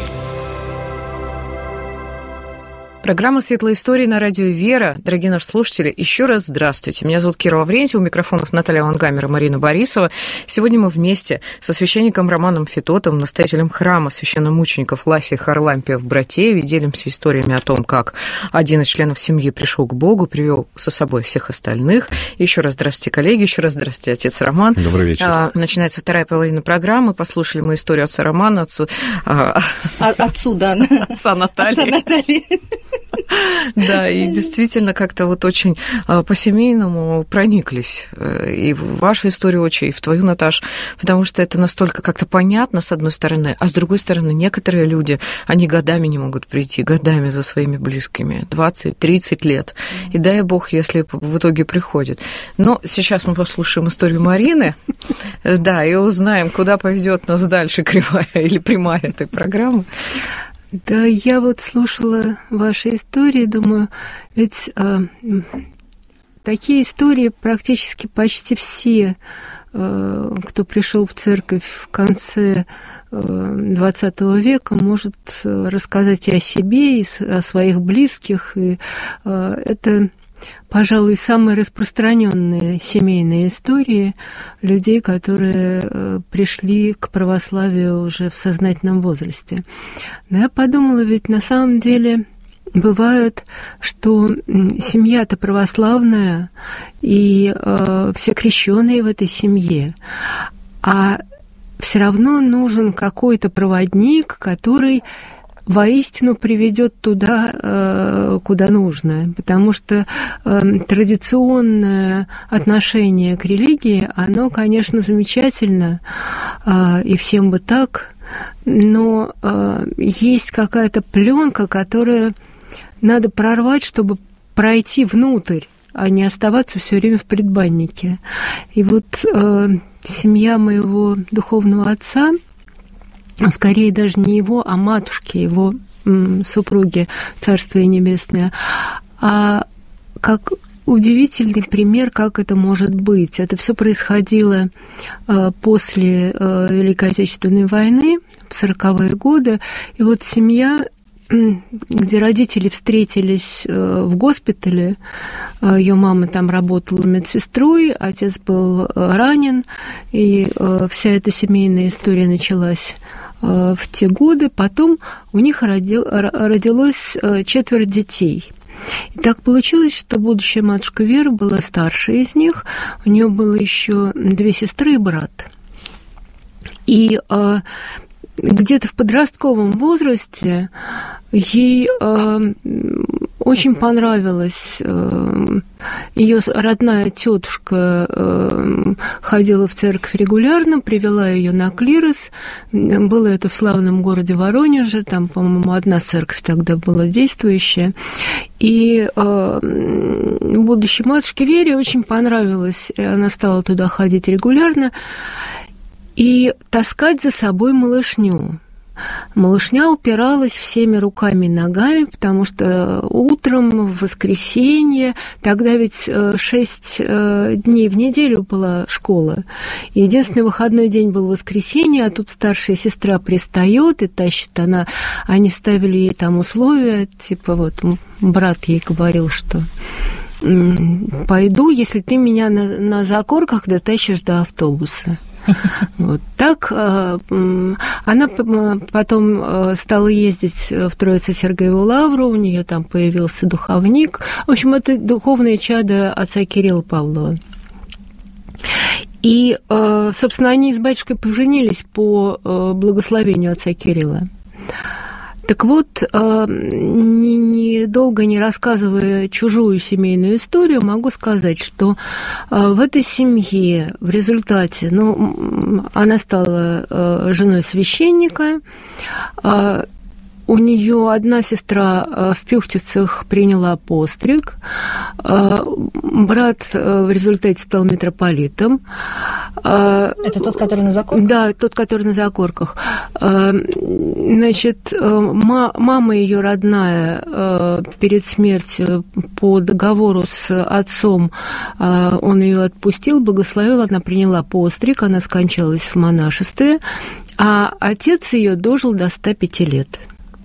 Программа «Светлые истории» на Радио Вера. Дорогие наши слушатели, еще раз здравствуйте. Меня зовут Кира Лаврентьева, у микрофонов Наталья Лангамер и Марина Борисова. Сегодня мы вместе со священником Романом Федотовым, настоятелем храма священномучеников Ласии Харлампия в Братееве, делимся историями о том, как один из членов семьи пришел к Богу, привел со собой всех остальных. Еще раз здравствуйте, коллеги, еще раз здравствуйте, отец Роман. Добрый вечер. А, начинается вторая половина программы. Послушали мы историю отца Романа, отцу... А, отцу, да. Отца Натальи. Отца Натальи. Да, и действительно как-то вот очень по-семейному прониклись и в вашу историю очень, и в твою, Наташ, потому что это настолько как-то понятно, с одной стороны, а с другой стороны, некоторые люди, они годами не могут прийти, годами за своими близкими, двадцать-тридцать лет. И дай бог, если в итоге приходят. Но сейчас мы послушаем историю Марины, да, и узнаем, куда поведет нас дальше кривая или прямая этой программы. Да, я вот слушала ваши истории, думаю, ведь э, такие истории практически почти все, э, кто пришел в церковь в конце двадцатого века, может рассказать и о себе, и о своих близких. И э, это, пожалуй, самые распространенные семейные истории людей, которые пришли к православию уже в сознательном возрасте. Но я подумала, ведь на самом деле бывает, что семья-то православная, и э, все крещеные в этой семье, а все равно нужен какой-то проводник, который воистину приведет туда, куда нужно, потому что традиционное отношение к религии, оно, конечно, замечательно, и всем бы так, но есть какая-то пленка, которую надо прорвать, чтобы пройти внутрь, а не оставаться все время в предбаннике. И вот семья моего духовного отца, скорее даже не его, а матушки, его м, супруги, Царствие Небесное, а как удивительный пример, как это может быть. Это все происходило э, после э, Великой Отечественной войны, в сороковые годы, и вот семья, где родители встретились в госпитале, ее мама там работала медсестрой, отец был ранен, и вся эта семейная история началась в те годы. Потом у них родил, родилось четверо детей. И так получилось, что будущая матушка Вера была старшей из них, у нее было еще две сестры и брат. И где-то в подростковом возрасте ей э, очень понравилось, э, ее родная тетушка э, ходила в церковь регулярно, привела ее на клирос. Было это в славном городе Воронеже, там, по-моему, одна церковь тогда была действующая. И э, будущей матушке Вере очень понравилось, и она стала туда ходить регулярно и таскать за собой малышню. Малышня упиралась всеми руками и ногами, потому что утром, в воскресенье, тогда ведь шесть дней в неделю была школа. И единственный выходной день был воскресенье, а тут старшая сестра пристает и тащит она. Они ставили ей там условия, типа вот брат ей говорил, что пойду, если ты меня на, на закорках дотащишь до автобуса. Вот так она потом стала ездить в Троице-Сергиеву лавру, у нее там появился духовник. В общем, это духовное чадо отца Кирилла Павлова. И, собственно, они с батюшкой поженились по благословению отца Кирилла. Так вот, недолго не рассказывая чужую семейную историю, могу сказать, что в этой семье в результате, ну, она стала женой священника, у нее одна сестра в Пюхтицах приняла постриг, брат в результате стал митрополитом. Это тот, который на закорках? Да, тот, который на закорках. Значит, мама ее родная перед смертью по договору с отцом, он ее отпустил, благословил, она приняла постриг, она скончалась в монашестве, а отец ее дожил до ста пяти лет.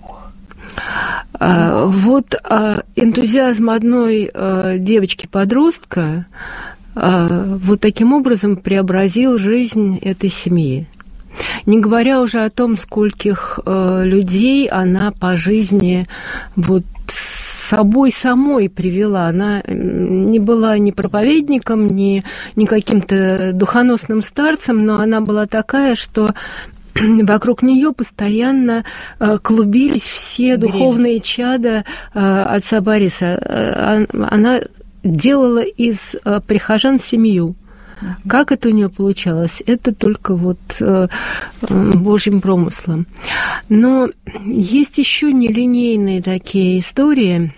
Вот энтузиазм одной девочки-подростка вот таким образом преобразил жизнь этой семьи. Не говоря уже о том, скольких людей она по жизни вот с собой самой привела. Она не была ни проповедником, ни, ни каким-то духоносным старцем, но она была такая, что вокруг нее постоянно клубились все Грелись. Духовные чада отца Бориса. Она делала из прихожан семью. Как это у нее получалось? Это только вот Божьим промыслом. Но есть еще нелинейные такие истории.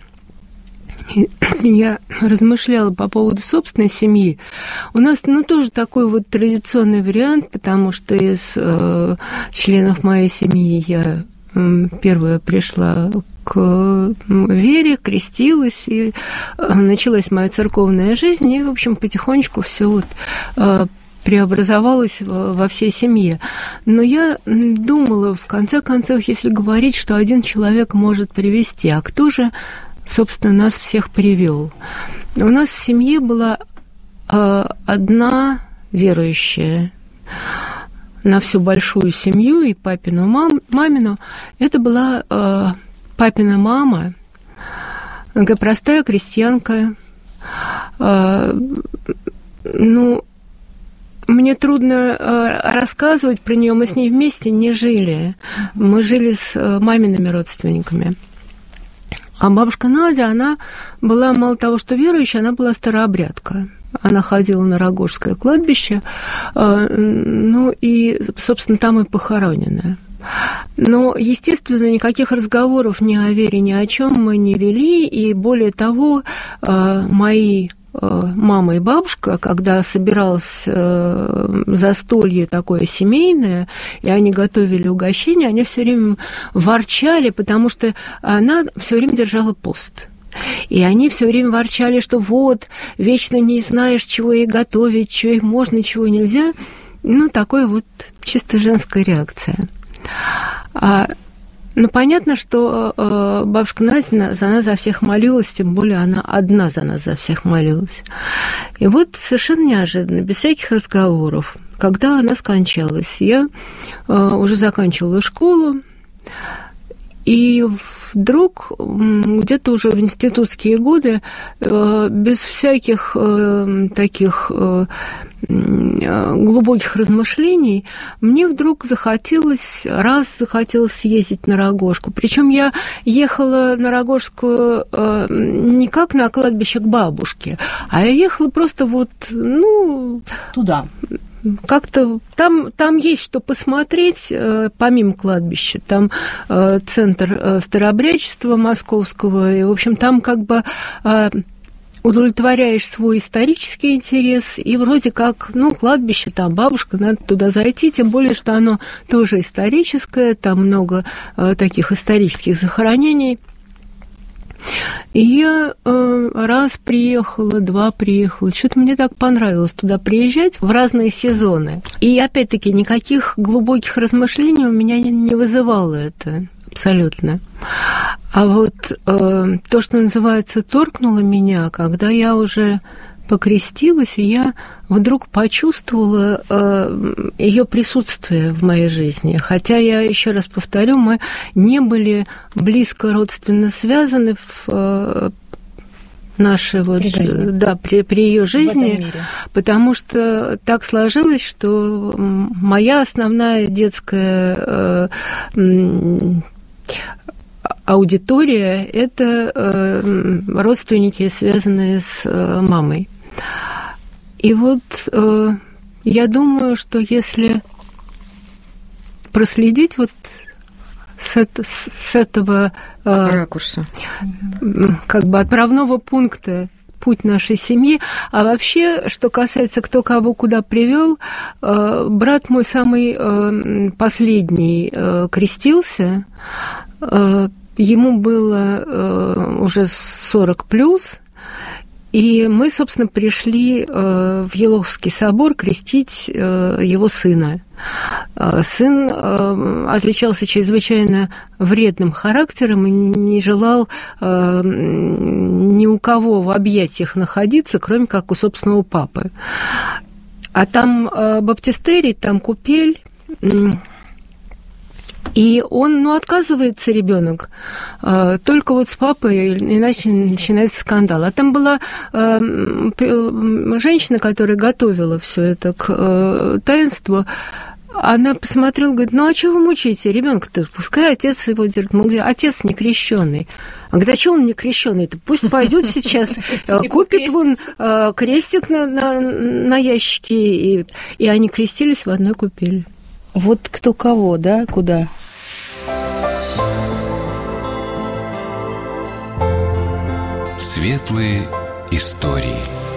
Я размышляла по поводу собственной семьи. У нас, ну, тоже такой вот традиционный вариант, потому что из э, членов моей семьи я э, первая пришла к вере, крестилась, и э, началась моя церковная жизнь, и, в общем, потихонечку все вот э, преобразовалось во всей семье. Но я думала, в конце концов, если говорить, что один человек может привести, а кто же собственно, нас всех привел. У нас в семье была э, одна верующая на всю большую семью, и папину мам, мамину. Это была э, папина мама, такая простая крестьянка. Э, ну, мне трудно э, рассказывать про нее. Мы с ней вместе не жили. Мы жили с э, мамиными родственниками. А бабушка Надя, она была мало того, что верующая, она была старообрядка. Она ходила на Рогожское кладбище, ну и, собственно, там и похоронена. Но, естественно, никаких разговоров ни о вере, ни о чем мы не вели, и более того, мои мама и бабушка, когда собиралось застолье такое семейное, и они готовили угощения, они все время ворчали, потому что она все время держала пост. И они все время ворчали, что вот, вечно не знаешь, чего ей готовить, чего ей можно, чего нельзя. Ну, такая вот чисто женская реакция. Ну, понятно, что э, бабушка Надя за нас за всех молилась, тем более она одна за нас за всех молилась. И вот совершенно неожиданно, без всяких разговоров, когда она скончалась, я э, уже заканчивала школу, и вдруг где-то уже в институтские годы э, без всяких э, таких э, глубоких размышлений мне вдруг захотелось, раз захотелось съездить на Рогожку. Причем я ехала на Рогожскую э, не как на кладбище к бабушке, а я ехала просто вот, ну... Туда. Как-то там, там есть что посмотреть, помимо кладбища. Там центр старообрядчества московского, и, в общем, там как бы удовлетворяешь свой исторический интерес, и вроде как, ну, кладбище, там бабушка, надо туда зайти, тем более, что оно тоже историческое, там много таких исторических захоронений. И я э, раз приехала, два приехала. Что-то мне так понравилось туда приезжать в разные сезоны. И опять-таки никаких глубоких размышлений у меня не, не вызывало это абсолютно. А вот э, то, что называется, торкнуло меня, когда я уже покрестилась, и я вдруг почувствовала э, ее присутствие в моей жизни. Хотя, я еще раз повторю, мы не были близко родственно связаны в э, нашей вот, при жизни. Да, при, при ее жизни, потому что так сложилось, что моя основная детская э, аудитория – это э, родственники, связанные с э, мамой. И вот э, я думаю, что если проследить вот с, это, с этого э, ракурса, как бы отправного пункта путь нашей семьи, а вообще, что касается кто кого куда привел, э, брат мой самый э, последний э, крестился, э, ему было э, уже сорок плюс, и мы, собственно, пришли э, в Елоховский собор крестить э, его сына. Э, сын э, отличался чрезвычайно вредным характером и не желал э, ни у кого в объятиях находиться, кроме как у собственного папы. А там э, баптистерий, там купель. И он, ну, отказывается ребенок э, только вот с папой, иначе начинается скандал. А там была э, женщина, которая готовила все это к э, таинству. Она посмотрела, говорит: ну а чего вы мучаете ребенка-то? Пускай отец его держит. Мы говорим: отец не крещеный. Она говорит: а чего он не крещеный-то? Пусть пойдет сейчас, купит вон крестик на, на, на ящике. И, и они крестились в одной купели. Вот кто кого, да, куда? Светлые истории.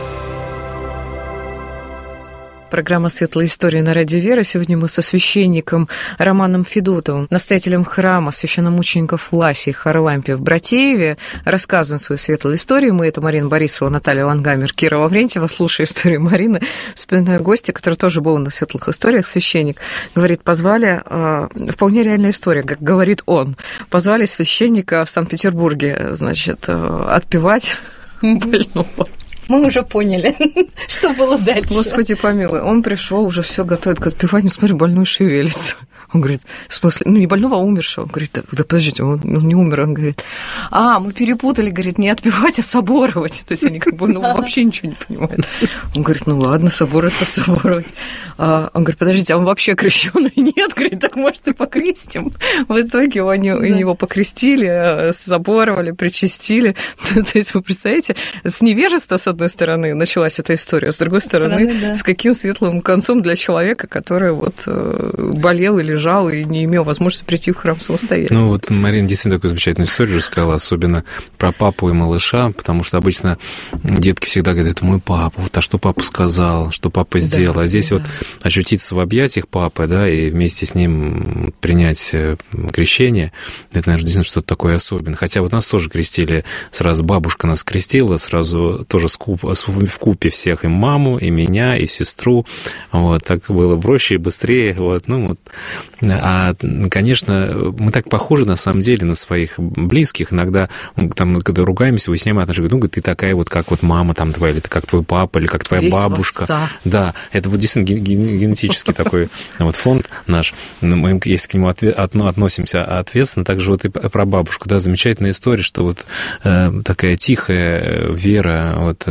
Программа «Светлая история» на радио «Вера». Сегодня мы со священником Романом Федотовым, настоятелем храма священномучеников Власии Харлампия в Братееве, рассказываем свою светлую историю. Мы — это Марина Борисова, Наталья Лангамер, Кира Лаврентьева. Слушая историю Марины, вспоминаю гостя, который тоже был на светлых историях, священник. Говорит, позвали, вполне реальная история, как говорит он, позвали священника в Санкт-Петербурге, значит, отпевать больного. Мы уже поняли, что было дальше. Господи помилуй, он пришел, уже все готовит к отпеванию, смотри, больной шевелится. Он говорит, в смысле, ну не больного, а умершего. Он говорит, да, да подождите, он, он не умер. Он говорит, а, мы перепутали, говорит, не отпевать, а соборовать. То есть они как бы ну, вообще ничего не понимают. Он говорит, ну ладно, собор это соборовать. А, он говорит, подождите, а он вообще крещеный? Нет, говорит, так может и покрестим. В итоге они да. его покрестили, соборовали, причастили. То, то есть вы представляете, с невежества, с одной стороны, началась эта история, с другой стороны, да, да. с каким светлым концом для человека, который вот болел или жал и не имел возможности прийти в храм самостоятельно. Ну вот Марина действительно такую замечательную историю рассказала, особенно про папу и малыша, потому что обычно детки всегда говорят, это мой папа, вот, а что папа сказал, что папа сделал, да, а здесь да. вот очутиться в объятиях папы, да, и вместе с ним принять крещение, это, наверное, действительно что-то такое особенное. Хотя вот нас тоже крестили, сразу бабушка нас крестила, сразу тоже в купе всех, и маму, и меня, и сестру, вот, так было проще и быстрее, вот, ну вот. А, конечно, мы так похожи, на самом деле, на своих близких. Иногда, там, когда ругаемся, выясняем отношения, ну, ты такая вот, как вот мама там твоя, или ты как твой папа, или как твоя Весь бабушка. Да, это вот действительно генетический такой вот фонд наш. Мы, если к нему относимся ответственно, также вот и про бабушку, да, замечательная история, что вот такая тихая вера вот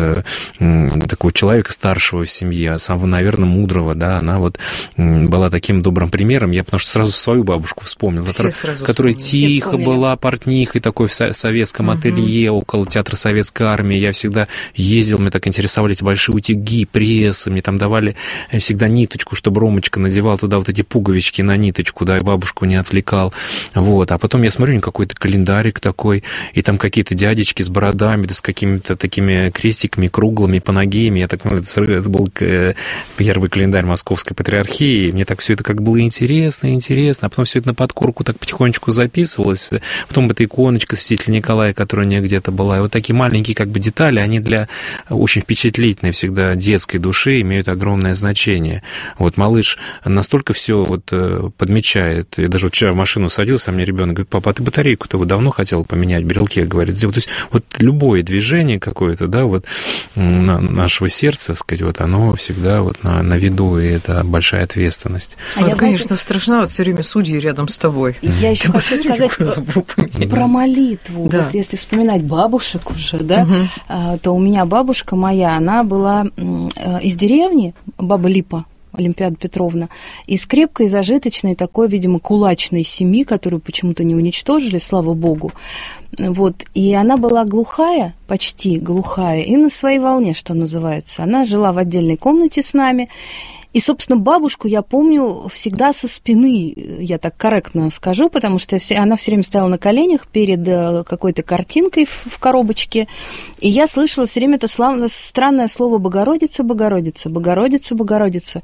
такого человека старшего в семье, самого, наверное, мудрого, да, она вот была таким добрым примером. Я потому что сразу свою бабушку вспомнил, которая, которая тихо была портнихой такой в советском uh-huh. ателье около театра Советской Армии. Я всегда ездил, мне так интересовали эти большие утюги, прессы, мне там давали всегда ниточку, чтобы Ромочка надевал туда вот эти пуговички на ниточку, да, и бабушку не отвлекал. Вот. А потом я смотрю, какой-то календарик такой, и там какие-то дядечки с бородами, да, с какими-то такими крестиками круглыми, панагиями. Я так, это был первый календарь Московской Патриархии, мне так все это как было интересно, интересно, а потом все это на подкорку так потихонечку записывалось, потом эта иконочка святителя Николая, которая у нее где-то была, и вот такие маленькие как бы детали, они для очень впечатлительной всегда детской души имеют огромное значение. Вот малыш настолько все вот подмечает, я даже вчера в машину садился, а мне ребенок говорит: папа, а ты батарейку-то вы давно хотел поменять, брелке, говорит, то есть вот любое движение какое-то, да, вот нашего сердца, так сказать, вот оно всегда вот на, на виду, и это большая ответственность. А вот, я, конечно, знаете, страшно, вот все время судьи рядом с тобой. Я еще ты хочу сказать про молитву. Да. Вот если вспоминать бабушек уже, да, угу. то у меня бабушка моя, она была из деревни, баба Липа, Олимпиада Петровна, из крепкой, зажиточной, такой, видимо, кулачной семьи, которую почему-то не уничтожили, слава богу. Вот. И она была глухая, почти глухая, и на своей волне, что называется. Она жила в отдельной комнате с нами. И, собственно, бабушку я помню всегда со спины, я так корректно скажу, потому что она все время стояла на коленях перед какой-то картинкой в коробочке, и я слышала все время это странное слово «Богородица, Богородица, Богородица, Богородица».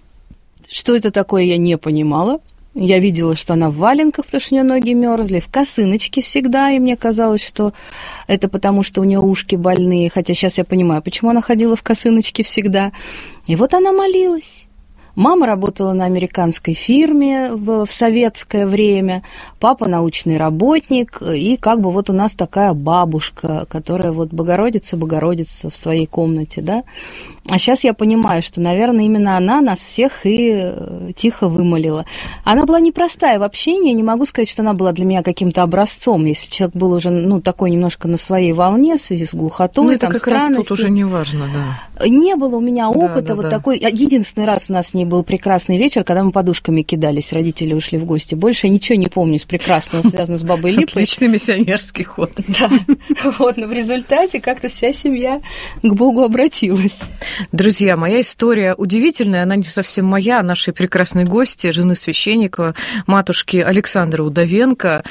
Что это такое, я не понимала. Я видела, что она в валенках, потому что у нее ноги мерзли, в косыночке всегда, и мне казалось, что это потому, что у нее ушки больные, хотя сейчас я понимаю, почему она ходила в косыночке всегда. И вот она молилась. Мама работала на американской фирме в, в советское время, папа научный работник, и как бы вот у нас такая бабушка, которая вот Богородица, Богородица в своей комнате, да. А сейчас я понимаю, что, наверное, именно она нас всех и тихо вымолила. Она была непростая в общении, не могу сказать, что она была для меня каким-то образцом, если человек был уже, ну, такой немножко на своей волне в связи с глухотой, ну, это там, как странностью. раз тут уже не важно, да. Не было у меня опыта да, да, вот да. такой. Единственный раз у нас не был прекрасный вечер, когда мы подушками кидались, родители ушли в гости. Больше я ничего не помню из прекрасного, связанного с бабой Липой. Отличный миссионерский ход. Да. Вот, но в результате как-то вся семья к Богу обратилась. Друзья, моя история удивительная, она не совсем моя, а нашей прекрасной гости, жены священника, матушки Александры Удовенко.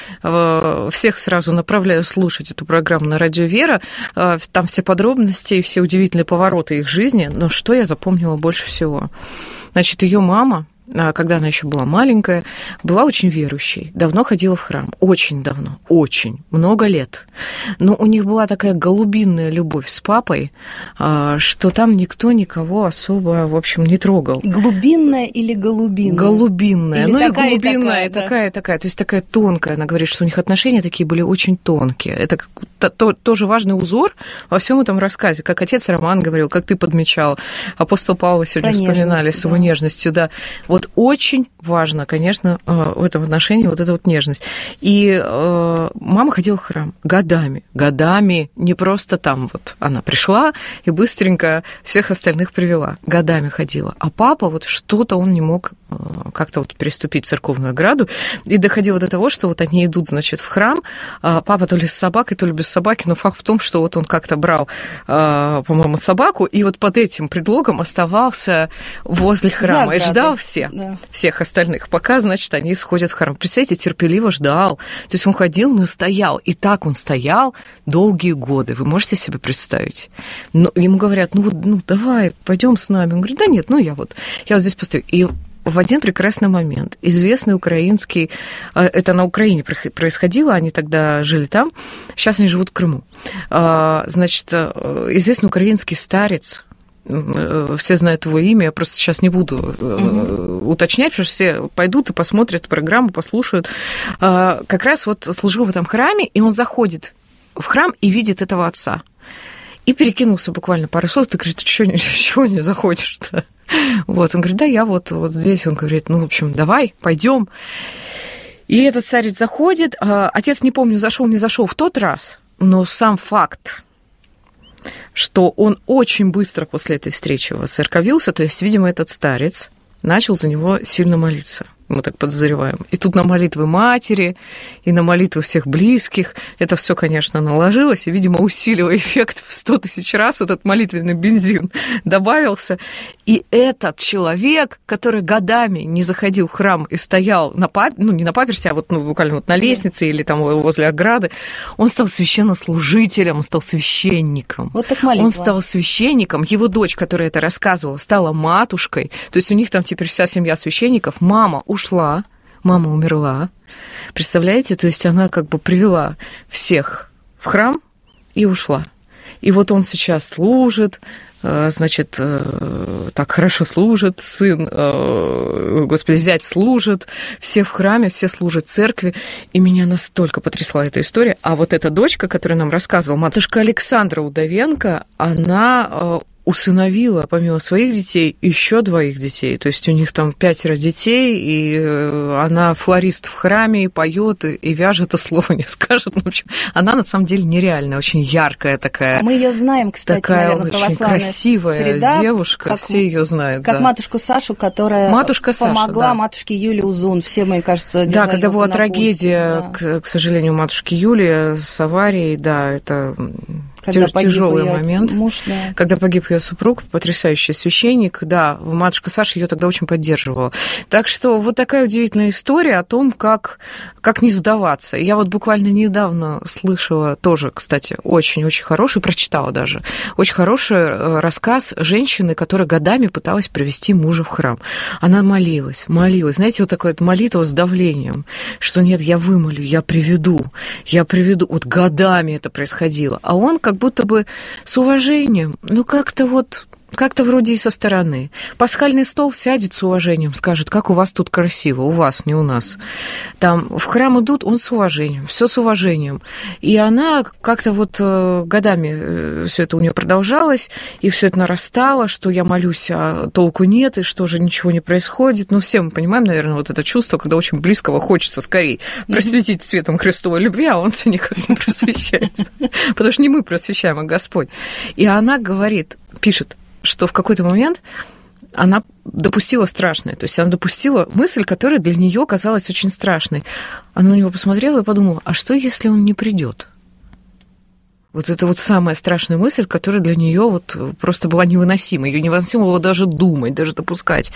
Всех сразу направляю слушать эту программу на Радио Вера. Там все подробности и все удивительные повороты их жизни. Но что я запомнила больше всего? Значит, ее мама, когда она еще была маленькая, была очень верующей, давно ходила в храм, очень давно, очень, много лет. Но у них была такая голубинная любовь с папой, что там никто никого особо, в общем, не трогал. Глубинная или голубинная? Голубинная. Или ну такая и глубинная, и такая, да? такая, такая, то есть такая тонкая. Она говорит, что у них отношения такие были очень тонкие. Это то, тоже важный узор во всем этом рассказе. Как отец Роман говорил, как ты подмечал, апостол Павла сегодня Про вспоминали нежность, с его да. нежностью, да. Вот очень важно, конечно, в этом отношении вот эта вот нежность. И э, мама ходила в храм годами, годами, не просто там вот она пришла и быстренько всех остальных привела, годами ходила. А папа вот что-то он не мог э, как-то вот переступить церковную ограду, и доходило до того, что вот они идут, значит, в храм, а папа то ли с собакой, то ли без собаки, но факт в том, что вот он как-то брал, э, по-моему, собаку, и вот под этим предлогом оставался возле храма и ждал всех. Да. всех остальных, пока, значит, они сходят в храм. Представляете, терпеливо ждал. То есть он ходил, но стоял. И так он стоял долгие годы. Вы можете себе представить? Но ему говорят, ну, ну давай, пойдем с нами. Он говорит, да нет, ну я вот, я вот здесь постою. И в один прекрасный момент известный украинский, это на Украине происходило, они тогда жили там, сейчас они живут в Крыму. Значит, известный украинский старец, все знают его имя, я просто сейчас не буду mm-hmm. уточнять, потому что все пойдут и посмотрят программу, послушают. Как раз вот служил в этом храме, и он заходит в храм и видит этого отца. И перекинулся буквально пару слов, ты говоришь, ты чего, чего не заходишь-то? Вот, он говорит, да, я вот, вот здесь. Он говорит, ну, в общем, давай, пойдем. И этот старец заходит. Отец, не помню, зашел, не зашел в тот раз, но сам факт, что он очень быстро после этой встречи воцерковился, то есть, видимо, этот старец начал за него сильно молиться. Мы так подозреваем. И тут на молитвы матери, и на молитвы всех близких это все, конечно, наложилось, и, видимо, усиливая эффект в сто тысяч раз, вот этот молитвенный бензин добавился. И этот человек, который годами не заходил в храм и стоял на пап... ну, не на паперте, а вот, ну, буквально вот на лестнице или там возле ограды, он стал священнослужителем, он стал священником. Вот так молитва. Он стал священником. Его дочь, которая это рассказывала, стала матушкой. То есть у них там теперь вся семья священников. Мама ушла, мама умерла. Представляете, то есть она как бы привела всех в храм и ушла. И вот он сейчас служит, значит, так хорошо служит, сын, господи, зять служит, все в храме, все служат церкви, и меня настолько потрясла эта история. А вот эта дочка, которая нам рассказывала, матушка Александра Удовенко, она усыновила, помимо своих детей, еще двоих детей. То есть у них там пятеро детей, и она флорист в храме, и поет, и, и вяжет, и слова не скажет. В общем, она на самом деле нереальная, очень яркая такая. А мы ее знаем, кстати, такая наверное, очень красивая среда, девушка, как, все ее знают. Как да. матушку Сашу, которая матушка помогла Саша, да. матушке Юлии Узун. Все, мне кажется, да, когда была на трагедия, пульсе, да. к, к сожалению, матушки Юлии с аварией, да, это... Когда тяжелый ее момент, муж, да. когда погиб ее супруг, потрясающий священник, да, матушка Саша ее тогда очень поддерживала. Так что вот такая удивительная история о том, как, как не сдаваться. Я вот буквально недавно слышала тоже, кстати, очень-очень хороший, прочитала даже, очень хороший рассказ женщины, которая годами пыталась привести мужа в храм. Она молилась, молилась. Знаете, вот такая вот молитва с давлением, что нет, я вымолю, я приведу, я приведу. Вот годами это происходило. А он как будто бы с уважением, ну как-то вот, как-то вроде и со стороны. Пасхальный стол сядет с уважением, скажет, как у вас тут красиво, у вас, не у нас. Там в храм идут, он с уважением, все с уважением. И она как-то вот годами все это у нее продолжалось, и все это нарастало, что я молюсь, а толку нет, и что же ничего не происходит. Ну, все мы понимаем, наверное, вот это чувство, когда очень близкого хочется скорее просветить светом Христовой любви, а он все никак не просвещается. Потому что не мы просвещаем, а Господь. И она говорит, пишет, что в какой-то момент она допустила страшное. То есть она допустила мысль, которая для нее казалась очень страшной. Она на него посмотрела и подумала, а что, если он не придет? Вот это вот самая страшная мысль, которая для нее вот просто была невыносима. Ее невыносимо было даже думать, даже допускать.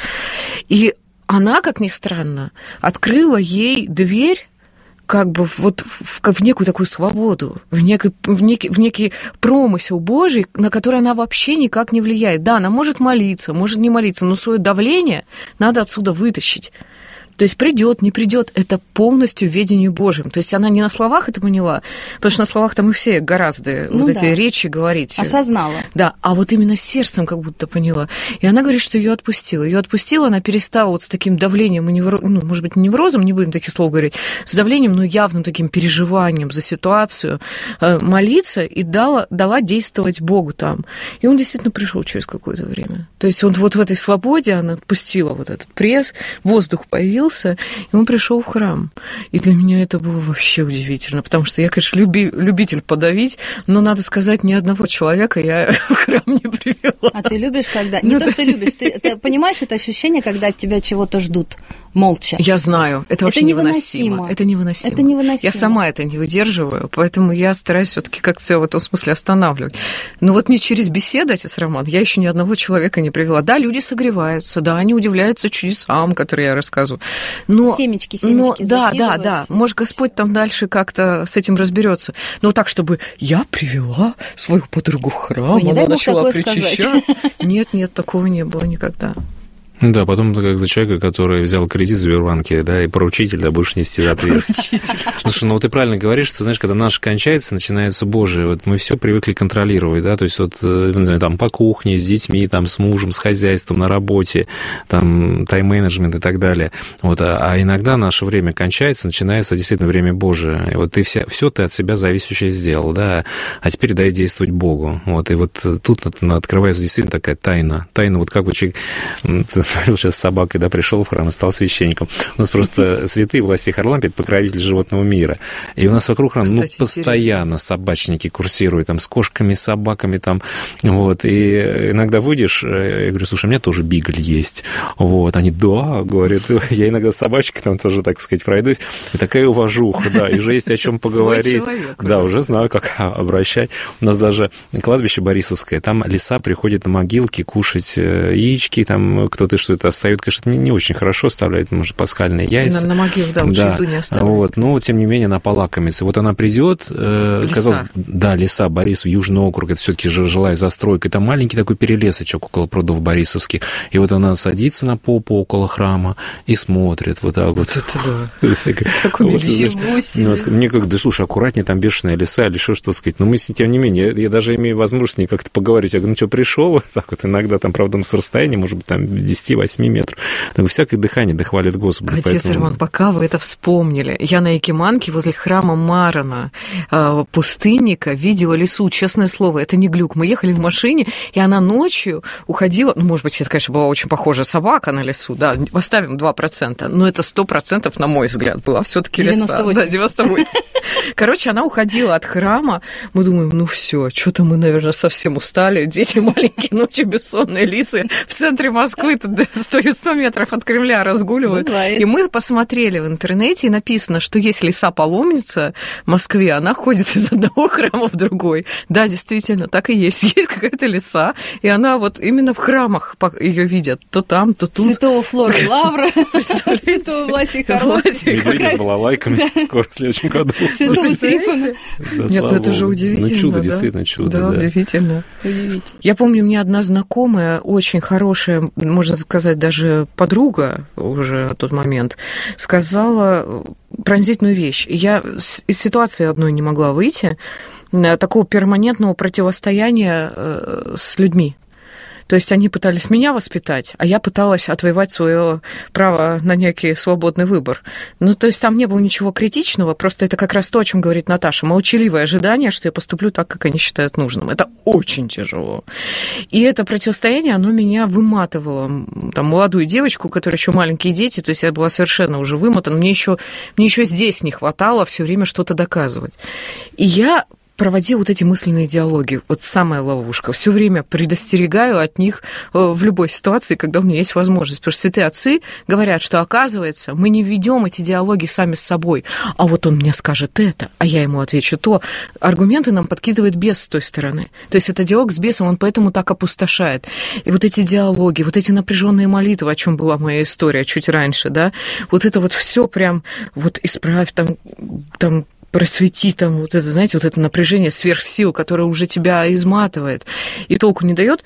И она, как ни странно, открыла ей дверь как бы вот в, в некую такую свободу, в некий, в, некий, в некий промысел Божий, на который она вообще никак не влияет. Да, она может молиться, может не молиться, но свое давление надо отсюда вытащить. То есть придет, не придет, это полностью в ведении Божьем. То есть она не на словах это поняла, потому что на словах там и все гораздо ну вот да. эти речи говорить. Осознала. Да, а вот именно сердцем как будто поняла. И она говорит, что ее отпустила. Ее отпустила, она перестала вот с таким давлением, и невро... ну, может быть, не неврозом, не будем таких слов говорить, с давлением, но явным таким переживанием за ситуацию молиться и дала, дала действовать Богу там. И он действительно пришел через какое-то время. То есть он вот в этой свободе она отпустила вот этот пресс, воздух появился, и он пришел в храм. И для меня это было вообще удивительно, потому что я, конечно, люби, любитель подавить, но, надо сказать, ни одного человека я в храм не привела. А ты любишь, когда... Не ну, то, что ты любишь, ты, ты понимаешь это ощущение, когда от тебя чего-то ждут молча? Я знаю, это вообще это невыносимо. невыносимо. Это невыносимо. Это невыносимо. Я сама это не выдерживаю, поэтому я стараюсь все-таки как-то себя в этом смысле останавливать. Но вот не через беседы, отец Роман, я еще ни одного человека не привела. Да, люди согреваются, да, они удивляются чудесам, которые я рассказываю. Но, семечки, семечки но, да, да, да. Может, Господь там дальше как-то с этим разберется. Но так, чтобы я привела свою подругу в храм, Ой, она начала причащаться. Нет, нет, такого не было никогда. Да, потом ты как за человека, который взял кредит в Сбербанке, да, и поручитель, да, будешь нести за ответственность. Слушай, ну вот ты правильно говоришь, что, знаешь, когда наш кончается, начинается Божие. Вот мы все привыкли контролировать, да, то есть вот, не знаю, там, по кухне, с детьми, там, с мужем, с хозяйством, на работе, там, тайм-менеджмент и так далее. Вот, а, а иногда наше время кончается, начинается действительно время Божие. И вот ты вся, все ты от себя зависящее сделал, да, а теперь дай действовать Богу. Вот, и вот тут открывается действительно такая тайна. Тайна, вот как бы человек... сейчас с собакой, да, пришел в храм и стал священником. У нас просто святые Власий Харлампий, покровитель животного мира. И у нас вокруг храма, ну, постоянно интересно. Собачники курсируют, там, с кошками, собаками, там, вот. И иногда выйдешь, я говорю, слушай, у меня тоже бигль есть. Вот. Они, да, говорят, я иногда с собачкой там тоже, так сказать, пройдусь. И такая уважуха, да, и уже есть о чем поговорить. Да, уже знаю, как обращать. У нас даже кладбище Борисовское, там лиса приходит на могилки кушать яички, там кто-то считают, что это оставит, конечно, не, не очень хорошо, оставляют, может, пасхальные яйца. На, на могилу, да, да. еду не оставляют. Вот, но, тем не менее, она полакомится. Вот она придет, э, казалось, да, леса, Борисов, Южный округ, это все-таки жилая застройка, это маленький такой перелесочек около прудов Борисовских, и вот она садится на попу около храма и смотрит вот так вот. Вот это да. Так умилительно. Мне как, да слушай, аккуратнее, там бешеные леса или что, что сказать. Но мы, тем не менее, я даже имею возможность с ней как-то поговорить. Я говорю, ну что, пришел? Так вот иногда там, правда, с расстояния, может быть, там десять-восемь метров. Так, всякое дыхание дохвалит Господа. Отец поэтому... Роман, пока вы это вспомнили, я на Якиманке возле храма Марана, пустынника, видела лису, честное слово, это не глюк. Мы ехали в машине, и она ночью уходила, ну, может быть, это, конечно, была очень похожая собака на лису, да, оставим два процента, но это сто процентов, на мой взгляд, была все-таки лиса. девяносто восемь. Да, девяносто восемь. Короче, она уходила от храма, мы думаем, ну все, что-то мы, наверное, совсем устали, дети маленькие, ночью бессонные лисы в центре Москвы, тут сто метров от Кремля разгуливают. Бывает. И мы посмотрели в интернете, и написано, что если лиса-паломница в Москве, она ходит из одного храма в другой. Да, действительно, так и есть. Есть какая-то лиса, и она вот именно в храмах ее видят. То там, то тут. Святого Флора Лавра, святого Власия Хоронки. Медведи с балалайками скоро в следующем году. Святого Трифона. Нет, ну это же удивительно. Ну чудо, да? действительно чудо. Да, да. удивительно. Я помню, у меня одна знакомая, очень хорошая, можно сказать, даже подруга уже на тот момент, сказала пронзительную вещь. Я из ситуации одной не могла выйти, такого перманентного противостояния с людьми. То есть они пытались меня воспитать, а я пыталась отвоевать свое право на некий свободный выбор. Ну, то есть там не было ничего критичного, просто это как раз то, о чем говорит Наташа. Молчаливое ожидание, что я поступлю так, как они считают нужным. Это очень тяжело. И это противостояние, оно меня выматывало. Там молодую девочку, у которой еще маленькие дети, то есть я была совершенно уже вымотана. Мне еще, мне еще здесь не хватало все время что-то доказывать. И я проводил вот эти мысленные диалоги. Вот самая ловушка. Все время предостерегаю от них в любой ситуации, когда у меня есть возможность. Потому что святые отцы говорят, что, оказывается, мы не ведем эти диалоги сами с собой. А вот он мне скажет это, а я ему отвечу то. Аргументы нам подкидывает бес с той стороны. То есть это диалог с бесом, он поэтому так опустошает. И вот эти диалоги, вот эти напряженные молитвы, о чем была моя история чуть раньше, да, вот это вот все прям вот исправь там, там просвети там, вот это, знаете, вот это напряжение сверхсил, которое уже тебя изматывает и толку не дает,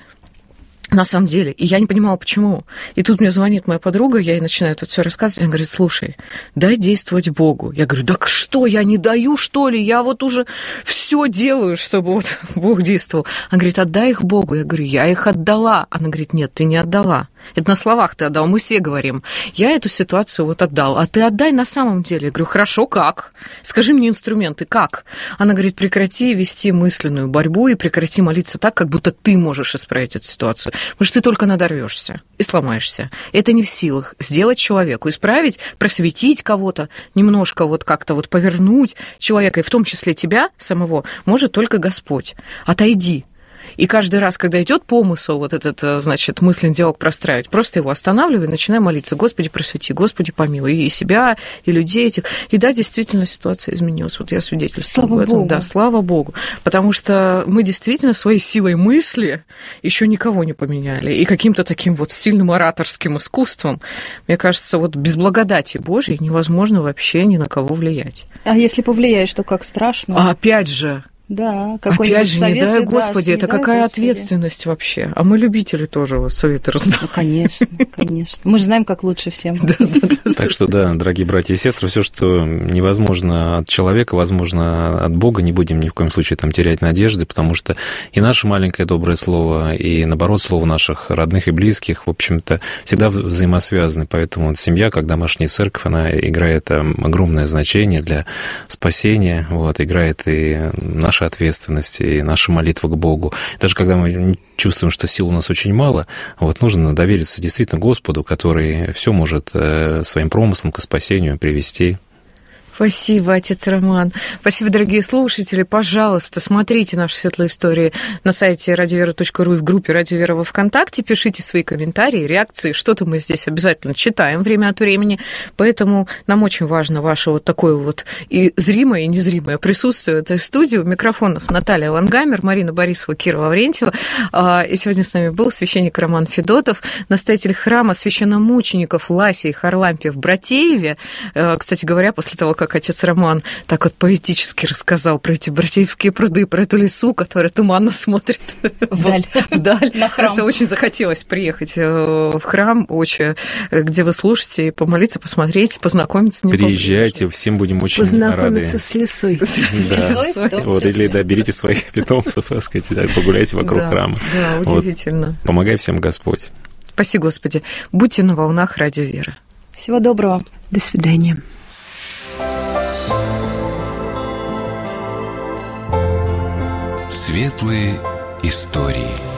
на самом деле. И я не понимала, почему. И тут мне звонит моя подруга, я ей начинаю это все рассказывать, она говорит, слушай, дай действовать Богу. Я говорю, да что, я не даю, что ли? Я вот уже все делаю, чтобы вот Бог действовал. Она говорит, отдай их Богу. Я говорю, я их отдала. Она говорит, нет, ты не отдала. Это на словах ты отдал, мы все говорим. Я эту ситуацию вот отдал, а ты отдай на самом деле. Я говорю, хорошо, как? Скажи мне инструменты, как? Она говорит, прекрати вести мысленную борьбу и прекрати молиться так, как будто ты можешь исправить эту ситуацию. Потому что ты только надорвешься и сломаешься. Это не в силах сделать человеку, исправить, просветить кого-то, немножко вот как-то вот повернуть человека, и в том числе тебя самого, может только Господь. Отойди. И каждый раз, когда идет помысл, вот этот, значит, мысленный диалог простраивать, просто его останавливай, начинай молиться. Господи, просвети, Господи, помилуй и себя, и людей этих. И да, действительно, ситуация изменилась. Вот я свидетельствую об этом. Богу. Да, слава Богу. Потому что мы действительно своей силой мысли еще никого не поменяли. И каким-то таким вот сильным ораторским искусством, мне кажется, вот без благодати Божьей невозможно вообще ни на кого влиять. А если повлияешь, то как страшно. А опять же, Да, опять же, не дай Господи, дашь, это не дай какая Господи. Ответственность вообще? А мы любители тоже вот советы раздаем. Ну, конечно, конечно. Мы же знаем, как лучше всем. Так что, да, дорогие братья и сестры, все, что невозможно от человека, возможно от Бога, не будем ни в коем случае там терять надежды, потому что и наше маленькое доброе слово, и, наоборот, слово наших родных и близких, в общем-то, всегда взаимосвязаны. Поэтому вот семья, как домашняя церковь, она играет огромное значение для спасения, вот, играет и наша ответственность, и наша молитва к Богу. Даже когда мы чувствуем, что сил у нас очень мало, вот, нужно довериться действительно Господу, который все может своим промыслом к спасению привести. Спасибо, отец Роман. Спасибо, дорогие слушатели. Пожалуйста, смотрите наши светлые истории на сайте радиовера точка ру и в группе «Радио Вера» во ВКонтакте. Пишите свои комментарии, реакции. Что-то мы здесь обязательно читаем время от времени. Поэтому нам очень важно ваше вот такое вот и зримое, и незримое присутствие в этой студии. У микрофонов Наталья Лангамер, Марина Борисова, Кира Лаврентьева. И сегодня с нами был священник Роман Федотов, настоятель храма священномучеников Ласия и Харлампия в Братееве. Кстати говоря, после того, как отец Роман так вот поэтически рассказал про эти Братеевские пруды, про эту лесу, которая туманно смотрит вдаль, вдаль. На храм. Это очень захотелось приехать в храм, очень, где вы слушаете, и помолиться, посмотреть, познакомиться с ним. Приезжайте, всем будем очень рады. Познакомиться с лесой. Да. С лесой, вот, или да, берите своих питомцев, так сказать, да, погуляйте вокруг да, храма. Да, удивительно. Вот. Помогай всем Господь. Спаси, Господи. Будьте на волнах Радио Вера. Всего доброго. До свидания. Светлые истории.